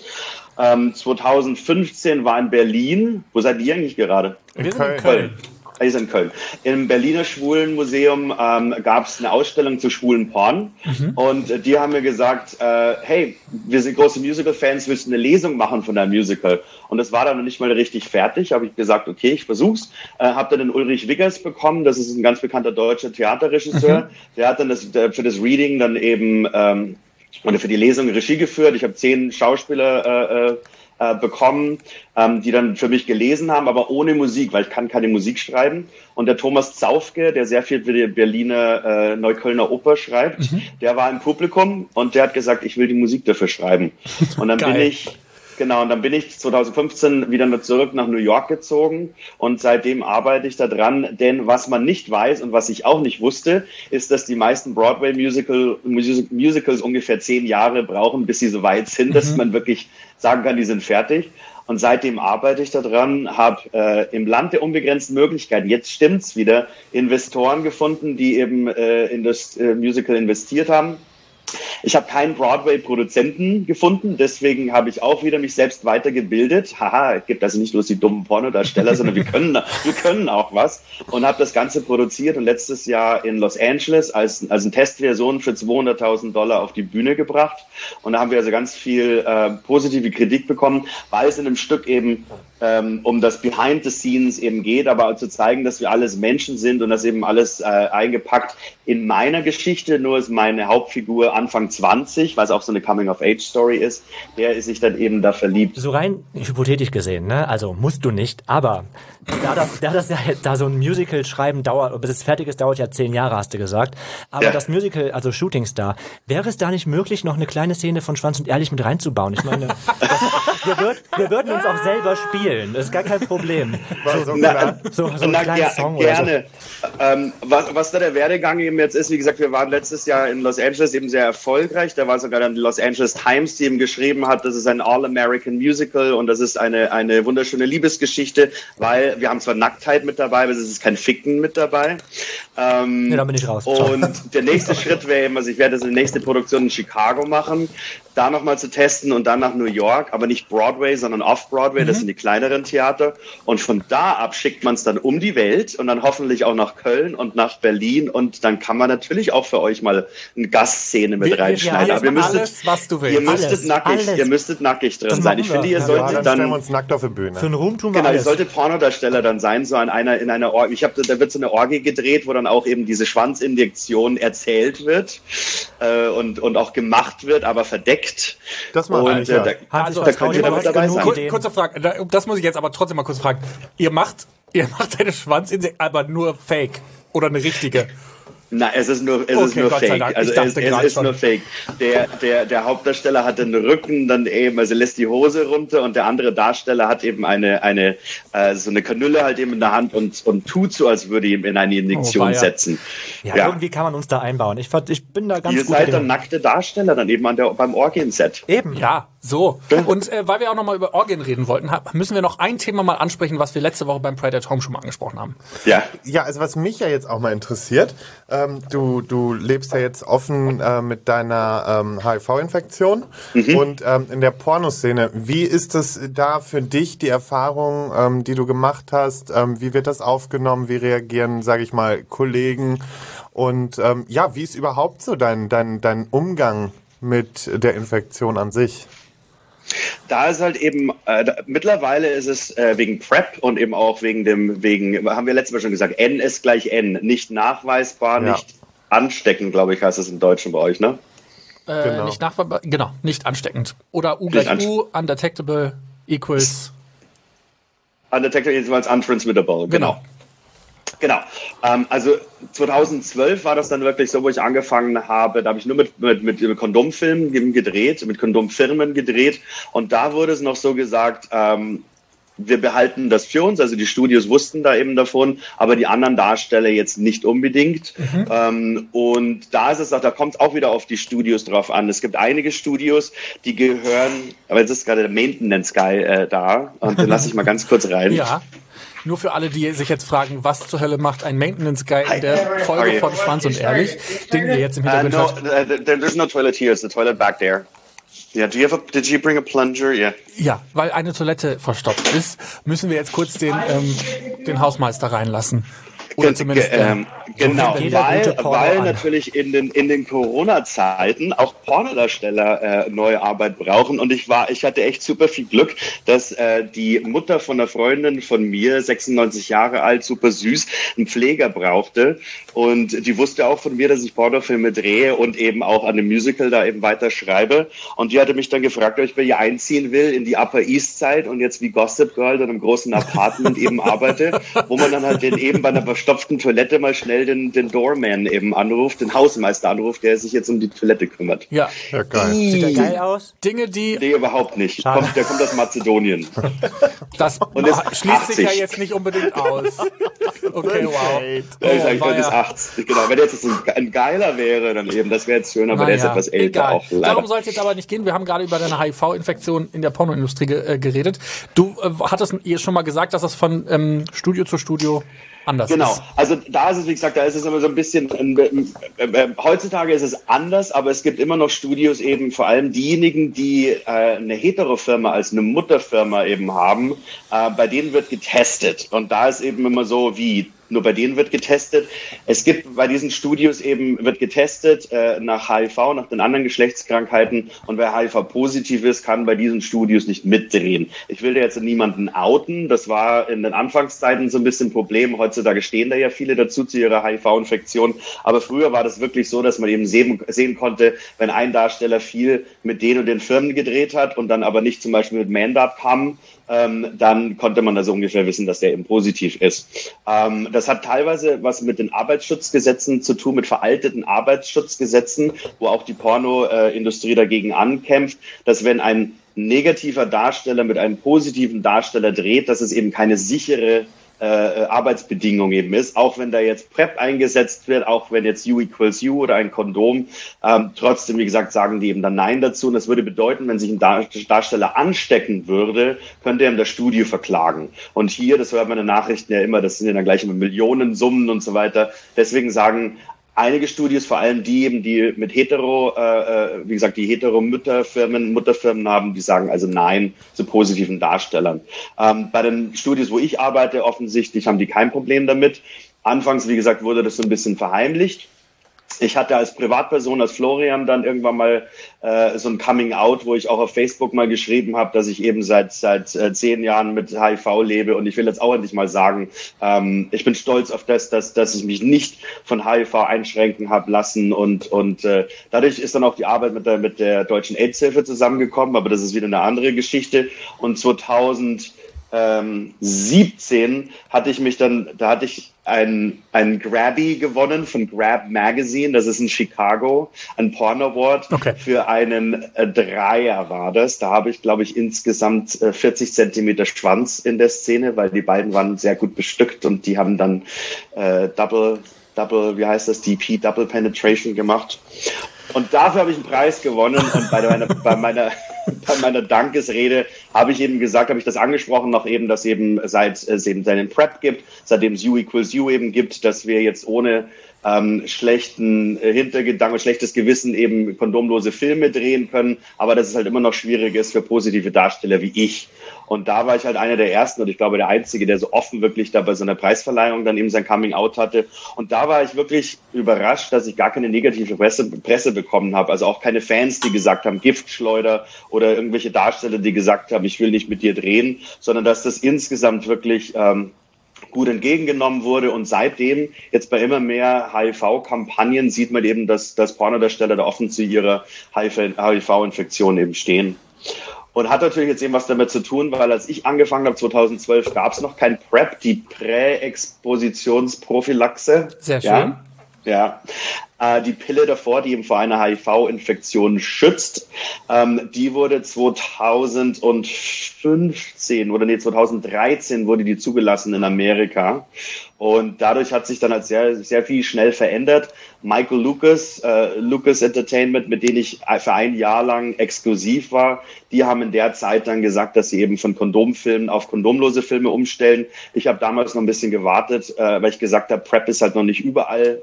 Speaker 5: 2015 war in Berlin. Wo seid ihr eigentlich gerade?
Speaker 3: Wir sind in Köln.
Speaker 5: Ist in Köln. Im Berliner Schwulenmuseum gab es eine Ausstellung zu schwulen Porn und die haben mir gesagt, hey, wir sind große Musical-Fans, willst du eine Lesung machen von deinem Musical? Und das war dann noch nicht mal richtig fertig, habe ich gesagt, okay, ich versuch's. Habe dann den Ulrich Wiggers bekommen, das ist ein ganz bekannter deutscher Theaterregisseur, der hat dann für das Reading dann eben oder für die Lesung Regie geführt. Ich habe 10 Schauspieler bekommen, die dann für mich gelesen haben, aber ohne Musik, weil ich kann keine Musik schreiben. Und der Thomas Zaufke, der sehr viel für die Berliner Neuköllner Oper schreibt, der war im Publikum und der hat gesagt, ich will die Musik dafür schreiben. Und dann bin ich Genau, und dann bin ich 2015 wieder zurück nach New York gezogen und seitdem arbeite ich da dran, denn was man nicht weiß und was ich auch nicht wusste, ist, dass die meisten Broadway-Musicals ungefähr 10 Jahre brauchen, bis sie so weit sind, dass man wirklich sagen kann, die sind fertig. Und seitdem arbeite ich da dran, habe im Land der unbegrenzten Möglichkeiten, jetzt stimmt's wieder, Investoren gefunden, die eben in das Musical investiert haben. Ich habe keinen Broadway-Produzenten gefunden, deswegen habe ich auch wieder mich selbst weitergebildet. Haha, es gibt also nicht bloß die dummen Pornodarsteller, sondern wir können auch was. Und habe das Ganze produziert und letztes Jahr in Los Angeles als eine Testversion für $200.000 auf die Bühne gebracht. Und da haben wir also ganz viel positive Kritik bekommen, weil es in einem Stück eben um das Behind the Scenes eben geht, aber zu zeigen, dass wir alles Menschen sind und das eben alles eingepackt in meiner Geschichte. Nur ist meine Hauptfigur Anfang 20, was auch so eine Coming-of-Age-Story ist, der ist sich dann eben da verliebt.
Speaker 2: So rein hypothetisch gesehen, ne? Also musst du nicht, aber da so ein Musical schreiben dauert, bis es fertig ist, dauert ja 10 Jahre, hast du gesagt. Aber das Musical, also Shooting Star, wäre es da nicht möglich, noch eine kleine Szene von Schwanz und Ehrlich mit reinzubauen? Ich meine, wir würden uns auch selber spielen, das ist gar kein Problem. So ein kleiner Song
Speaker 5: gerne.
Speaker 2: Oder so.
Speaker 5: Was da der Werdegang eben jetzt ist, wie gesagt, wir waren letztes Jahr in Los Angeles eben sehr erfolgreich. Da war sogar dann die Los Angeles Times, die eben geschrieben hat, das ist ein All-American Musical und das ist eine wunderschöne Liebesgeschichte, weil wir haben zwar Nacktheit mit dabei, aber es ist kein Ficken mit dabei.
Speaker 2: Da bin ich raus.
Speaker 5: Und der nächste Schritt wäre eben, also ich werde eine nächste Produktion in Chicago machen, da nochmal zu testen und dann nach New York, aber nicht Broadway, sondern Off-Broadway, das sind die kleineren Theater. Und von da ab schickt man es dann um die Welt und dann hoffentlich auch nach Köln und nach Berlin und dann kann man natürlich auch für euch mal eine Gastszene mit reinschneiden.
Speaker 3: Aber alles, was du willst.
Speaker 5: Ihr müsstet nackig drin sein. Ich finde, ihr solltet
Speaker 1: dann stellen wir uns nackt auf die Bühne.
Speaker 2: Für einen Ruhm tun wir
Speaker 5: Genau, ihr
Speaker 2: alles.
Speaker 5: solltet Pornodarsteller dann sein, so in einer Orgie. Da wird so eine Orgie gedreht, wo dann auch eben diese Schwanzinjektion erzählt wird und auch gemacht wird, aber verdeckt.
Speaker 1: Das mache ich, ja.
Speaker 5: Da könnt ihr damit dabei sein.
Speaker 3: Kurze Frage, das muss ich jetzt aber trotzdem mal kurz fragen. Ihr macht eine Schwanzinjektion, aber nur fake oder eine richtige?
Speaker 5: Nein, es ist nur
Speaker 3: Gott sei
Speaker 5: fake.
Speaker 3: Dank.
Speaker 5: Also es ist nur fake. Der Hauptdarsteller hat den Rücken dann eben, also lässt die Hose runter und der andere Darsteller hat eben so eine Kanüle halt eben in der Hand und tut so, als würde ihm in eine Injektion setzen.
Speaker 2: Ja, irgendwie kann man uns da einbauen. Ich bin da ganz
Speaker 5: Ihr
Speaker 2: gut.
Speaker 5: seid dann nackte Darsteller dann eben beim Orgien-Set.
Speaker 2: Eben.
Speaker 3: Ja, so. Und weil wir auch nochmal über Orgien reden wollten, müssen wir noch ein Thema mal ansprechen, was wir letzte Woche beim Pride at Home schon mal angesprochen haben.
Speaker 1: Ja, also was mich ja jetzt auch mal interessiert, du lebst ja jetzt offen mit deiner HIV-Infektion und in der Pornoszene. Wie ist das da für dich, die Erfahrung, die du gemacht hast? Wie wird das aufgenommen? Wie reagieren, sage ich mal, Kollegen? Und wie ist überhaupt so dein Umgang mit der Infektion an sich?
Speaker 5: Da ist halt eben, mittlerweile ist es wegen PrEP und eben auch wegen, haben wir letztes Mal schon gesagt, N ist gleich N. Nicht nachweisbar, nicht ansteckend, glaube ich, heißt es im Deutschen bei euch, ne?
Speaker 3: Genau. Nicht nachweisbar, genau, nicht ansteckend. Oder U gleich U, undetectable equals...
Speaker 5: Undetectable equals untransmittable, Genau. Also 2012 war das dann wirklich so, wo ich angefangen habe, da habe ich nur mit Kondomfilmen gedreht, mit Kondomfirmen gedreht und da wurde es noch so gesagt, wir behalten das für uns, also die Studios wussten da eben davon, aber die anderen Darsteller jetzt nicht unbedingt. Und da ist es auch, da kommt es auch wieder auf die Studios drauf an. Es gibt einige Studios, die gehören, aber jetzt ist gerade der Maintenance Guy da und den lasse ich mal ganz kurz rein.
Speaker 3: Ja. Nur für alle, die sich jetzt fragen, was zur Hölle macht ein Maintenance Guy in der Folge von Schwanz und Ehrlich, den wir jetzt im Hintergrund hört.
Speaker 5: There's no toilet here, it's the toilet back there. Yeah, did you bring a plunger? Yeah.
Speaker 3: Ja, weil eine Toilette verstopft ist, müssen wir jetzt kurz den Hausmeister reinlassen. Oder zumindest
Speaker 5: genau, weil natürlich in den Corona-Zeiten auch Pornodarsteller neue Arbeit brauchen und ich hatte echt super viel Glück, dass die Mutter von einer Freundin von mir, 96 Jahre alt, super süß, einen Pfleger brauchte und die wusste auch von mir, dass ich Pornofilme drehe und eben auch an dem Musical da eben weiter schreibe und die hatte mich dann gefragt, ob ich bei ihr einziehen will in die Upper East Side und jetzt wie Gossip Girl dann im großen Apartment eben arbeite, wo man dann halt eben bei einer verstopften Toilette mal schnell den Doorman eben anruft, den Hausmeister anruft, der sich jetzt um die Toilette kümmert.
Speaker 3: Ja.
Speaker 1: geil.
Speaker 2: Sieht der geil aus?
Speaker 3: Dinge, die...
Speaker 5: Nee, überhaupt nicht.
Speaker 2: Schade.
Speaker 5: Der kommt aus Mazedonien.
Speaker 3: Das
Speaker 5: Und ist
Speaker 3: schließt sich ja
Speaker 5: 80.
Speaker 3: jetzt nicht unbedingt aus. Okay, wow.
Speaker 5: Und ist 80. Genau, wenn jetzt ein Geiler wäre, dann eben, das wäre jetzt schön, aber der ist etwas älter
Speaker 3: egal.
Speaker 5: auch. Leider.
Speaker 3: Darum soll es jetzt aber nicht gehen. Wir haben gerade über deine HIV-Infektion in der Pornoindustrie geredet. Du hattest schon mal gesagt, dass das von Studio zu Studio anders
Speaker 5: Genau,
Speaker 3: ist.
Speaker 5: also da ist es, wie gesagt, da ist es immer so ein bisschen, heutzutage ist es anders, aber es gibt immer noch Studios eben, vor allem diejenigen, die eine Hetero-Firma als eine Mutterfirma eben haben, bei denen wird getestet. Und da ist eben immer so, wie nur bei denen wird getestet. Es gibt bei diesen Studios eben, wird getestet nach HIV, nach den anderen Geschlechtskrankheiten, und wer HIV-positiv ist, kann bei diesen Studios nicht mitdrehen. Ich will da jetzt niemanden outen, das war in den Anfangszeiten so ein bisschen ein Problem. Heutzutage stehen da ja viele dazu zu ihrer HIV-Infektion, aber früher war das wirklich so, dass man eben sehen konnte, wenn ein Darsteller viel mit den und den Firmen gedreht hat und dann aber nicht zum Beispiel mit Mandat kam, dann konnte man da so ungefähr wissen, dass der eben positiv ist. Das hat teilweise was mit den Arbeitsschutzgesetzen zu tun, mit veralteten Arbeitsschutzgesetzen, wo auch die Pornoindustrie dagegen ankämpft, dass wenn ein negativer Darsteller mit einem positiven Darsteller dreht, dass es eben keine sichere Arbeitsbedingung eben ist, auch wenn da jetzt PrEP eingesetzt wird, auch wenn jetzt U = U oder ein Kondom, trotzdem, wie gesagt, sagen die eben dann Nein dazu. Und das würde bedeuten, wenn sich ein Darsteller anstecken würde, könnte er das Studio verklagen. Und hier, das hört man in den Nachrichten ja immer, das sind ja dann gleich immer Millionensummen und so weiter. Deswegen sagen einige Studios, vor allem die eben, die mit wie gesagt, die Mutterfirmen haben, die sagen also Nein zu positiven Darstellern. Bei den Studios, wo ich arbeite, offensichtlich haben die kein Problem damit. Anfangs, wie gesagt, wurde das so ein bisschen verheimlicht. Ich hatte als Privatperson, als Florian, dann irgendwann mal so ein Coming-out, wo ich auch auf Facebook mal geschrieben habe, dass ich eben seit 10 Jahren mit HIV lebe. Und ich will jetzt auch endlich mal sagen, ich bin stolz auf das, dass ich mich nicht von HIV einschränken habe lassen. Und dadurch ist dann auch die Arbeit mit der Deutschen AIDS-Hilfe zusammengekommen. Aber das ist wieder eine andere Geschichte. Und 2017 hatte ich einen Grabby gewonnen von Grab Magazine, das ist in Chicago, ein Porno Award für einen Dreier war das. Da habe ich, glaube ich, insgesamt 40 Zentimeter Schwanz in der Szene, weil die beiden waren sehr gut bestückt und die haben dann Double, wie heißt das, DP, Double Penetration gemacht. Und dafür habe ich einen Preis gewonnen und bei meiner Dankesrede habe ich das angesprochen, noch eben, dass eben seit es eben seinen PrEP gibt, seitdem es U = U eben gibt, dass wir jetzt ohne schlechten Hintergedanken, schlechtes Gewissen eben kondomlose Filme drehen können, aber dass es halt immer noch schwierig ist für positive Darsteller wie ich. Und da war ich halt einer der Ersten und ich glaube der Einzige, der so offen wirklich da bei so einer Preisverleihung dann eben sein Coming-out hatte. Und da war ich wirklich überrascht, dass ich gar keine negative Presse bekommen habe. Also auch keine Fans, die gesagt haben, Giftschleuder oder irgendwelche Darsteller, die gesagt haben, ich will nicht mit dir drehen, sondern dass das insgesamt wirklich gut entgegengenommen wurde. Und seitdem, jetzt bei immer mehr HIV-Kampagnen, sieht man eben, dass Pornodarsteller da offen zu ihrer HIV-Infektion eben stehen. Und hat natürlich jetzt eben was damit zu tun, weil als ich angefangen habe, 2012, gab es noch kein PrEP, die Präexpositionsprophylaxe.
Speaker 3: Sehr schön.
Speaker 5: Ja. Die Pille davor, die eben vor einer HIV-Infektion schützt, die wurde 2013 wurde die zugelassen in Amerika. Und dadurch hat sich dann halt sehr, sehr viel schnell verändert. Michael Lucas Entertainment, mit denen ich für ein Jahr lang exklusiv war, die haben in der Zeit dann gesagt, dass sie eben von Kondomfilmen auf kondomlose Filme umstellen. Ich habe damals noch ein bisschen gewartet, weil ich gesagt habe, PrEP ist halt noch nicht überall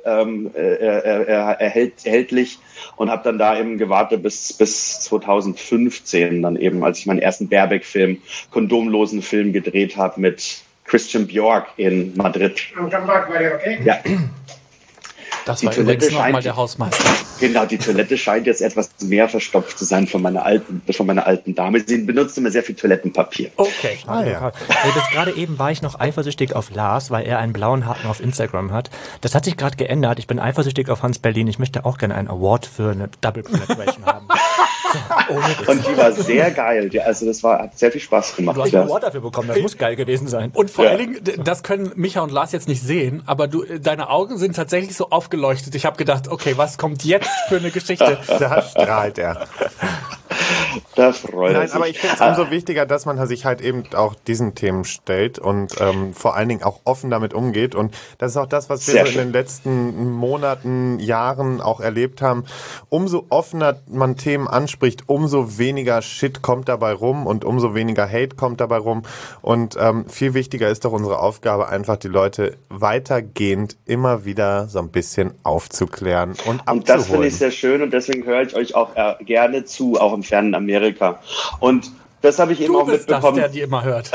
Speaker 5: erhältlich und habe dann da eben gewartet bis 2015 dann eben, als ich meinen ersten Baerbeck-Film, kondomlosen Film gedreht habe mit Christian Björk in Madrid. Ja.
Speaker 3: Das war übrigens nochmal der Hausmeister.
Speaker 5: Genau, die Toilette scheint jetzt etwas mehr verstopft zu sein von meiner alten Dame. Sie benutzt immer sehr viel Toilettenpapier.
Speaker 3: Okay.
Speaker 2: Ja. Bis gerade eben war ich noch eifersüchtig auf Lars, weil er einen blauen Haken auf Instagram hat. Das hat sich gerade geändert. Ich bin eifersüchtig auf Hans Berlin. Ich möchte auch gerne einen Award für eine Double Penetration haben.
Speaker 5: Und die war sehr geil. Also das hat sehr viel Spaß gemacht.
Speaker 2: Du hast einen Award dafür bekommen, das muss geil gewesen sein.
Speaker 3: Und vor allen Dingen, das können Micha und Lars jetzt nicht sehen, aber deine Augen sind tatsächlich so aufgeleuchtet. Ich habe gedacht, okay, was kommt jetzt für eine Geschichte?
Speaker 1: Da strahlt er.
Speaker 5: Da freut er
Speaker 1: Nein,
Speaker 5: sich.
Speaker 1: aber ich finde es umso wichtiger, dass man sich halt eben auch diesen Themen stellt und vor allen Dingen auch offen damit umgeht. Und das ist auch das, was wir so in den letzten Monaten, Jahren auch erlebt haben. Umso offener man Themen anspricht, umso weniger Shit kommt dabei rum und umso weniger Hate kommt dabei rum. Und viel wichtiger ist doch unsere Aufgabe, einfach die Leute weitergehend immer wieder so ein bisschen aufzuklären und abzuholen.
Speaker 5: Und das finde ich sehr schön und deswegen höre ich euch auch gerne zu, auch im fernen Amerika. Und das habe ich eben auch mitbekommen.
Speaker 3: Der die immer hört.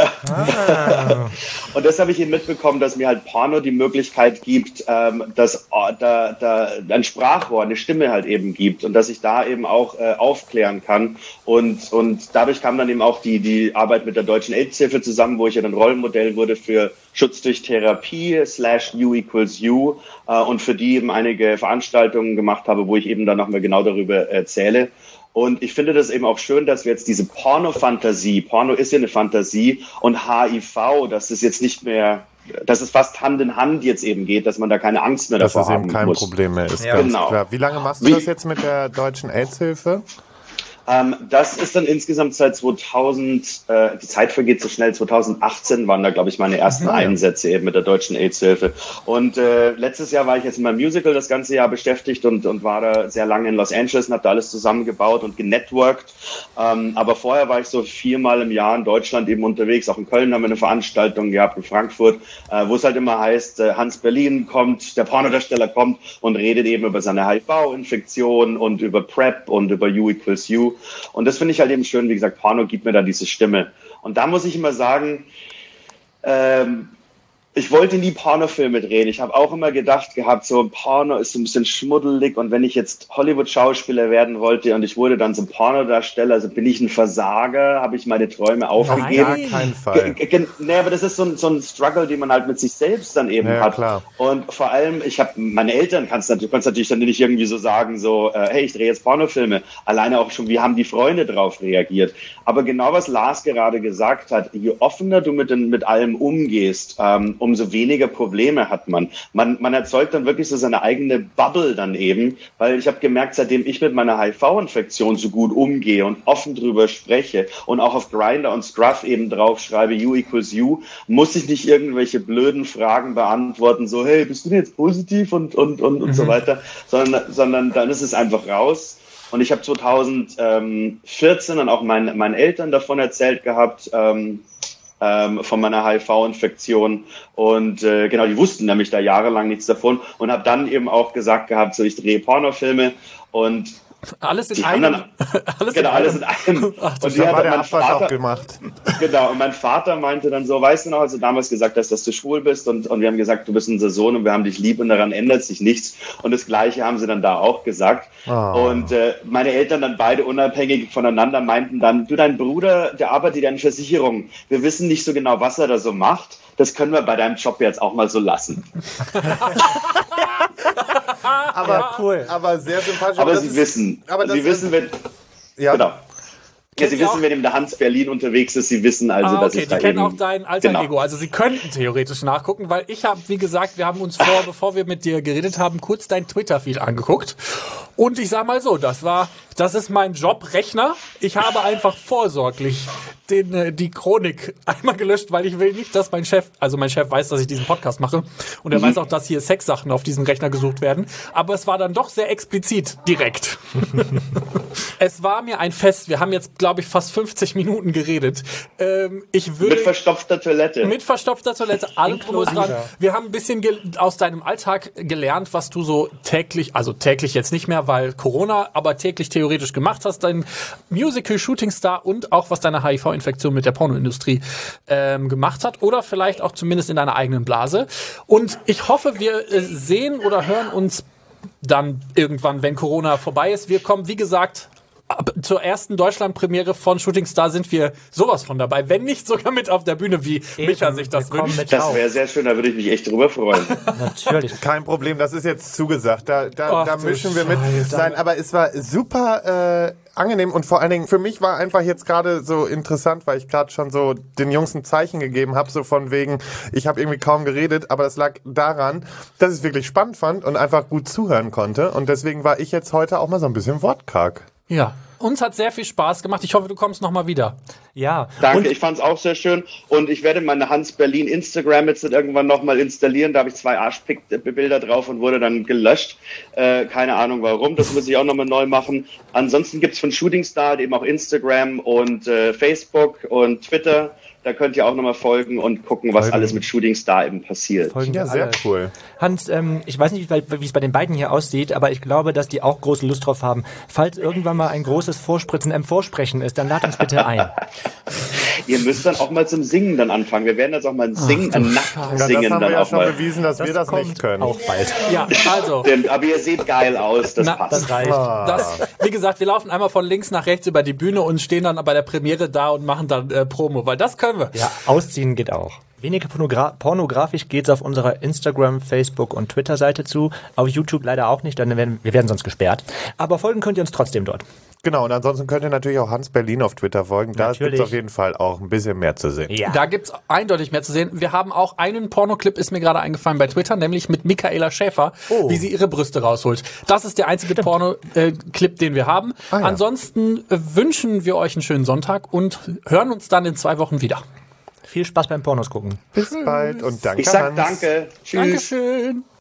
Speaker 5: Und das habe ich eben mitbekommen, dass mir halt Porno die Möglichkeit gibt, dass da ein Sprachrohr, eine Stimme halt eben gibt und dass ich da eben auch aufklären kann. Und dadurch kam dann eben auch die Arbeit mit der Deutschen AIDS-Hilfe zusammen, wo ich ja dann Rollenmodell wurde für Schutz durch Therapie /U=U und für die eben einige Veranstaltungen gemacht habe, wo ich eben dann nochmal genau darüber erzähle. Und ich finde das eben auch schön, dass wir jetzt diese Porno-Fantasie, Porno ist ja eine Fantasie und HIV, dass es jetzt nicht mehr, dass es fast Hand in Hand jetzt eben geht, dass man da keine Angst mehr davor haben muss.
Speaker 1: Dass es eben kein Problem mehr ist, ganz klar. Wie lange machst du das jetzt mit der Deutschen AIDS-Hilfe?
Speaker 5: Das ist dann insgesamt seit 2000, die Zeit vergeht so schnell, 2018 waren da, glaube ich, meine ersten Einsätze eben mit der Deutschen AIDS-Hilfe. Und letztes Jahr war ich jetzt in meinem Musical das ganze Jahr beschäftigt und war da sehr lange in Los Angeles und habe da alles zusammengebaut und genetworked. Aber vorher war ich so 4-mal im Jahr in Deutschland eben unterwegs. Auch in Köln haben wir eine Veranstaltung gehabt, in Frankfurt, wo es halt immer heißt, Hans Berlin kommt, der Pornodarsteller kommt und redet eben über seine HIV-Infektion und über PrEP und über U=U. Und das finde ich halt eben schön, wie gesagt, Porno gibt mir da diese Stimme. Und da muss ich immer sagen, ich wollte nie Pornofilme drehen. Ich habe auch immer gedacht gehabt, so Porno ist so ein bisschen schmuddelig und wenn ich jetzt Hollywood-Schauspieler werden wollte und ich wurde dann so Pornodarsteller, also bin ich ein Versager, habe ich meine Träume aufgegeben.
Speaker 1: Nein, gar keinen Fall.
Speaker 5: Nee, aber das ist so ein Struggle, den man halt mit sich selbst dann eben hat. Klar. Und vor allem, ich habe meine Eltern, du kannst natürlich dann nicht irgendwie so sagen, so, hey, ich drehe jetzt Pornofilme. Alleine auch schon, wie haben die Freunde drauf reagiert? Aber genau was Lars gerade gesagt hat, je offener du mit allem umgehst, umso weniger Probleme hat man. Man erzeugt dann wirklich so seine eigene Bubble dann eben, weil ich habe gemerkt, seitdem ich mit meiner HIV-Infektion so gut umgehe und offen drüber spreche und auch auf Grindr und Scruff eben draufschreibe, U=U, muss ich nicht irgendwelche blöden Fragen beantworten, so, hey, bist du denn jetzt positiv und so weiter, sondern dann ist es einfach raus. Und ich habe 2014 dann auch meinen Eltern davon erzählt gehabt, von meiner HIV-Infektion und genau, die wussten nämlich da jahrelang nichts davon und habe dann eben auch gesagt gehabt, so ich drehe Pornofilme und
Speaker 3: alles in einem.
Speaker 5: Alles in einem.
Speaker 1: Ach, und da war der Abwasch auch gemacht.
Speaker 5: Genau, und mein Vater meinte dann so, weißt du noch, als du damals gesagt hast, dass du schwul bist und wir haben gesagt, du bist unser Sohn und wir haben dich lieb und daran ändert sich nichts. Und das Gleiche haben sie dann da auch gesagt. Oh. Und meine Eltern dann beide unabhängig voneinander meinten dann, du, dein Bruder, der arbeitet in Versicherung. Wir wissen nicht so genau, was er da so macht. Das können wir bei deinem Job jetzt auch mal so lassen.
Speaker 1: Aber ja, cool. Aber sehr sympathisch.
Speaker 5: Aber sie wissen. Sie wissen, wenn. Ja. Genau. Ja, sie wissen, wenn eben der Hans Berlin unterwegs ist, sie wissen also, dass ich da
Speaker 3: die kennen auch dein Alter Ego. Also sie könnten theoretisch nachgucken, weil ich habe, wie gesagt, wir haben uns bevor wir mit dir geredet haben, kurz dein Twitter-Feed angeguckt. Und ich sag mal so, das ist mein Jobrechner. Ich habe einfach vorsorglich die Chronik einmal gelöscht, weil ich will nicht, dass mein Chef weiß, dass ich diesen Podcast mache. Und er weiß auch, dass hier Sexsachen auf diesem Rechner gesucht werden. Aber es war dann doch sehr explizit direkt. Es war mir ein Fest. Wir haben jetzt, glaube ich, fast 50 Minuten geredet.
Speaker 5: Mit verstopfter Toilette.
Speaker 3: Mit verstopfter Toilette, allem drum und dran. Wir haben ein bisschen aus deinem Alltag gelernt, was du so täglich, also täglich jetzt nicht mehr, weil Corona, aber täglich theoretisch gemacht hast, dein Musical-Shooting-Star und auch was deine HIV-Infektion mit der Pornoindustrie gemacht hat oder vielleicht auch zumindest in deiner eigenen Blase. Und ich hoffe, wir sehen oder hören uns dann irgendwann, wenn Corona vorbei ist. Wir kommen, wie gesagt, zur ersten Deutschland-Premiere von Shooting Star sind wir sowas von dabei, wenn nicht sogar mit auf der Bühne, wie Micha sich das wünscht.
Speaker 5: Das wäre sehr schön, da würde ich mich echt drüber freuen.
Speaker 2: Natürlich.
Speaker 1: Kein Problem, das ist jetzt zugesagt. Da mischen wir mit. Nein, aber es war super angenehm und vor allen Dingen für mich war einfach jetzt gerade so interessant, weil ich gerade schon so den Jungs ein Zeichen gegeben habe, so von wegen, ich habe irgendwie kaum geredet, aber das lag daran, dass ich es wirklich spannend fand und einfach gut zuhören konnte und deswegen war ich jetzt heute auch mal so ein bisschen wortkarg.
Speaker 3: Ja, uns hat sehr viel Spaß gemacht. Ich hoffe, du kommst nochmal wieder.
Speaker 2: Ja.
Speaker 5: Danke, ich fand es auch sehr schön und ich werde meine Hans Berlin Instagram jetzt irgendwann nochmal installieren. Da habe ich 2 Arschpick-Bilder drauf und wurde dann gelöscht. Keine Ahnung warum, das muss ich auch nochmal neu machen. Ansonsten gibt es von Shooting Star eben auch Instagram und Facebook und Twitter. Da könnt ihr auch nochmal folgen und gucken, was alles mit Shooting Star eben passiert.
Speaker 1: Ja, sehr cool.
Speaker 2: Hans, ich weiß nicht, wie es bei den beiden hier aussieht, aber ich glaube, dass die auch große Lust drauf haben. Falls irgendwann mal ein großes Vorspritzen im Vorsprechen ist, dann lad uns bitte ein.
Speaker 5: Ihr müsst dann auch mal zum Singen dann anfangen. Wir werden jetzt auch mal ein Nachtsingen
Speaker 1: das haben wir ja schon bewiesen, dass wir das nicht können.
Speaker 2: Auch bald.
Speaker 3: Ja, also.
Speaker 5: Aber ihr seht geil aus, das passt.
Speaker 2: Das reicht.
Speaker 3: Wie gesagt, wir laufen einmal von links nach rechts über die Bühne und stehen dann bei der Premiere da und machen dann Promo, weil das können wir.
Speaker 2: Ja, ausziehen geht auch. Weniger pornografisch geht's auf unserer Instagram, Facebook und Twitter-Seite zu. Auf YouTube leider auch nicht, wir werden sonst gesperrt. Aber folgen könnt ihr uns trotzdem dort.
Speaker 1: Genau, und ansonsten könnt ihr natürlich auch Hans Berlin auf Twitter folgen. Da gibt es auf jeden Fall auch ein bisschen mehr zu sehen.
Speaker 2: Ja.
Speaker 3: Da gibt's eindeutig mehr zu sehen. Wir haben auch einen Pornoclip, ist mir gerade eingefallen bei Twitter, nämlich mit Michaela Schäfer, wie sie ihre Brüste rausholt. Das ist der einzige Porno-Clip, den wir haben.
Speaker 1: Ja.
Speaker 3: Ansonsten wünschen wir euch einen schönen Sonntag und hören uns dann in 2 Wochen wieder.
Speaker 2: Viel Spaß beim Pornos gucken.
Speaker 1: Bis bald und danke,
Speaker 5: Ich sag
Speaker 1: Hans.
Speaker 5: danke. Tschüss.
Speaker 3: Dankeschön.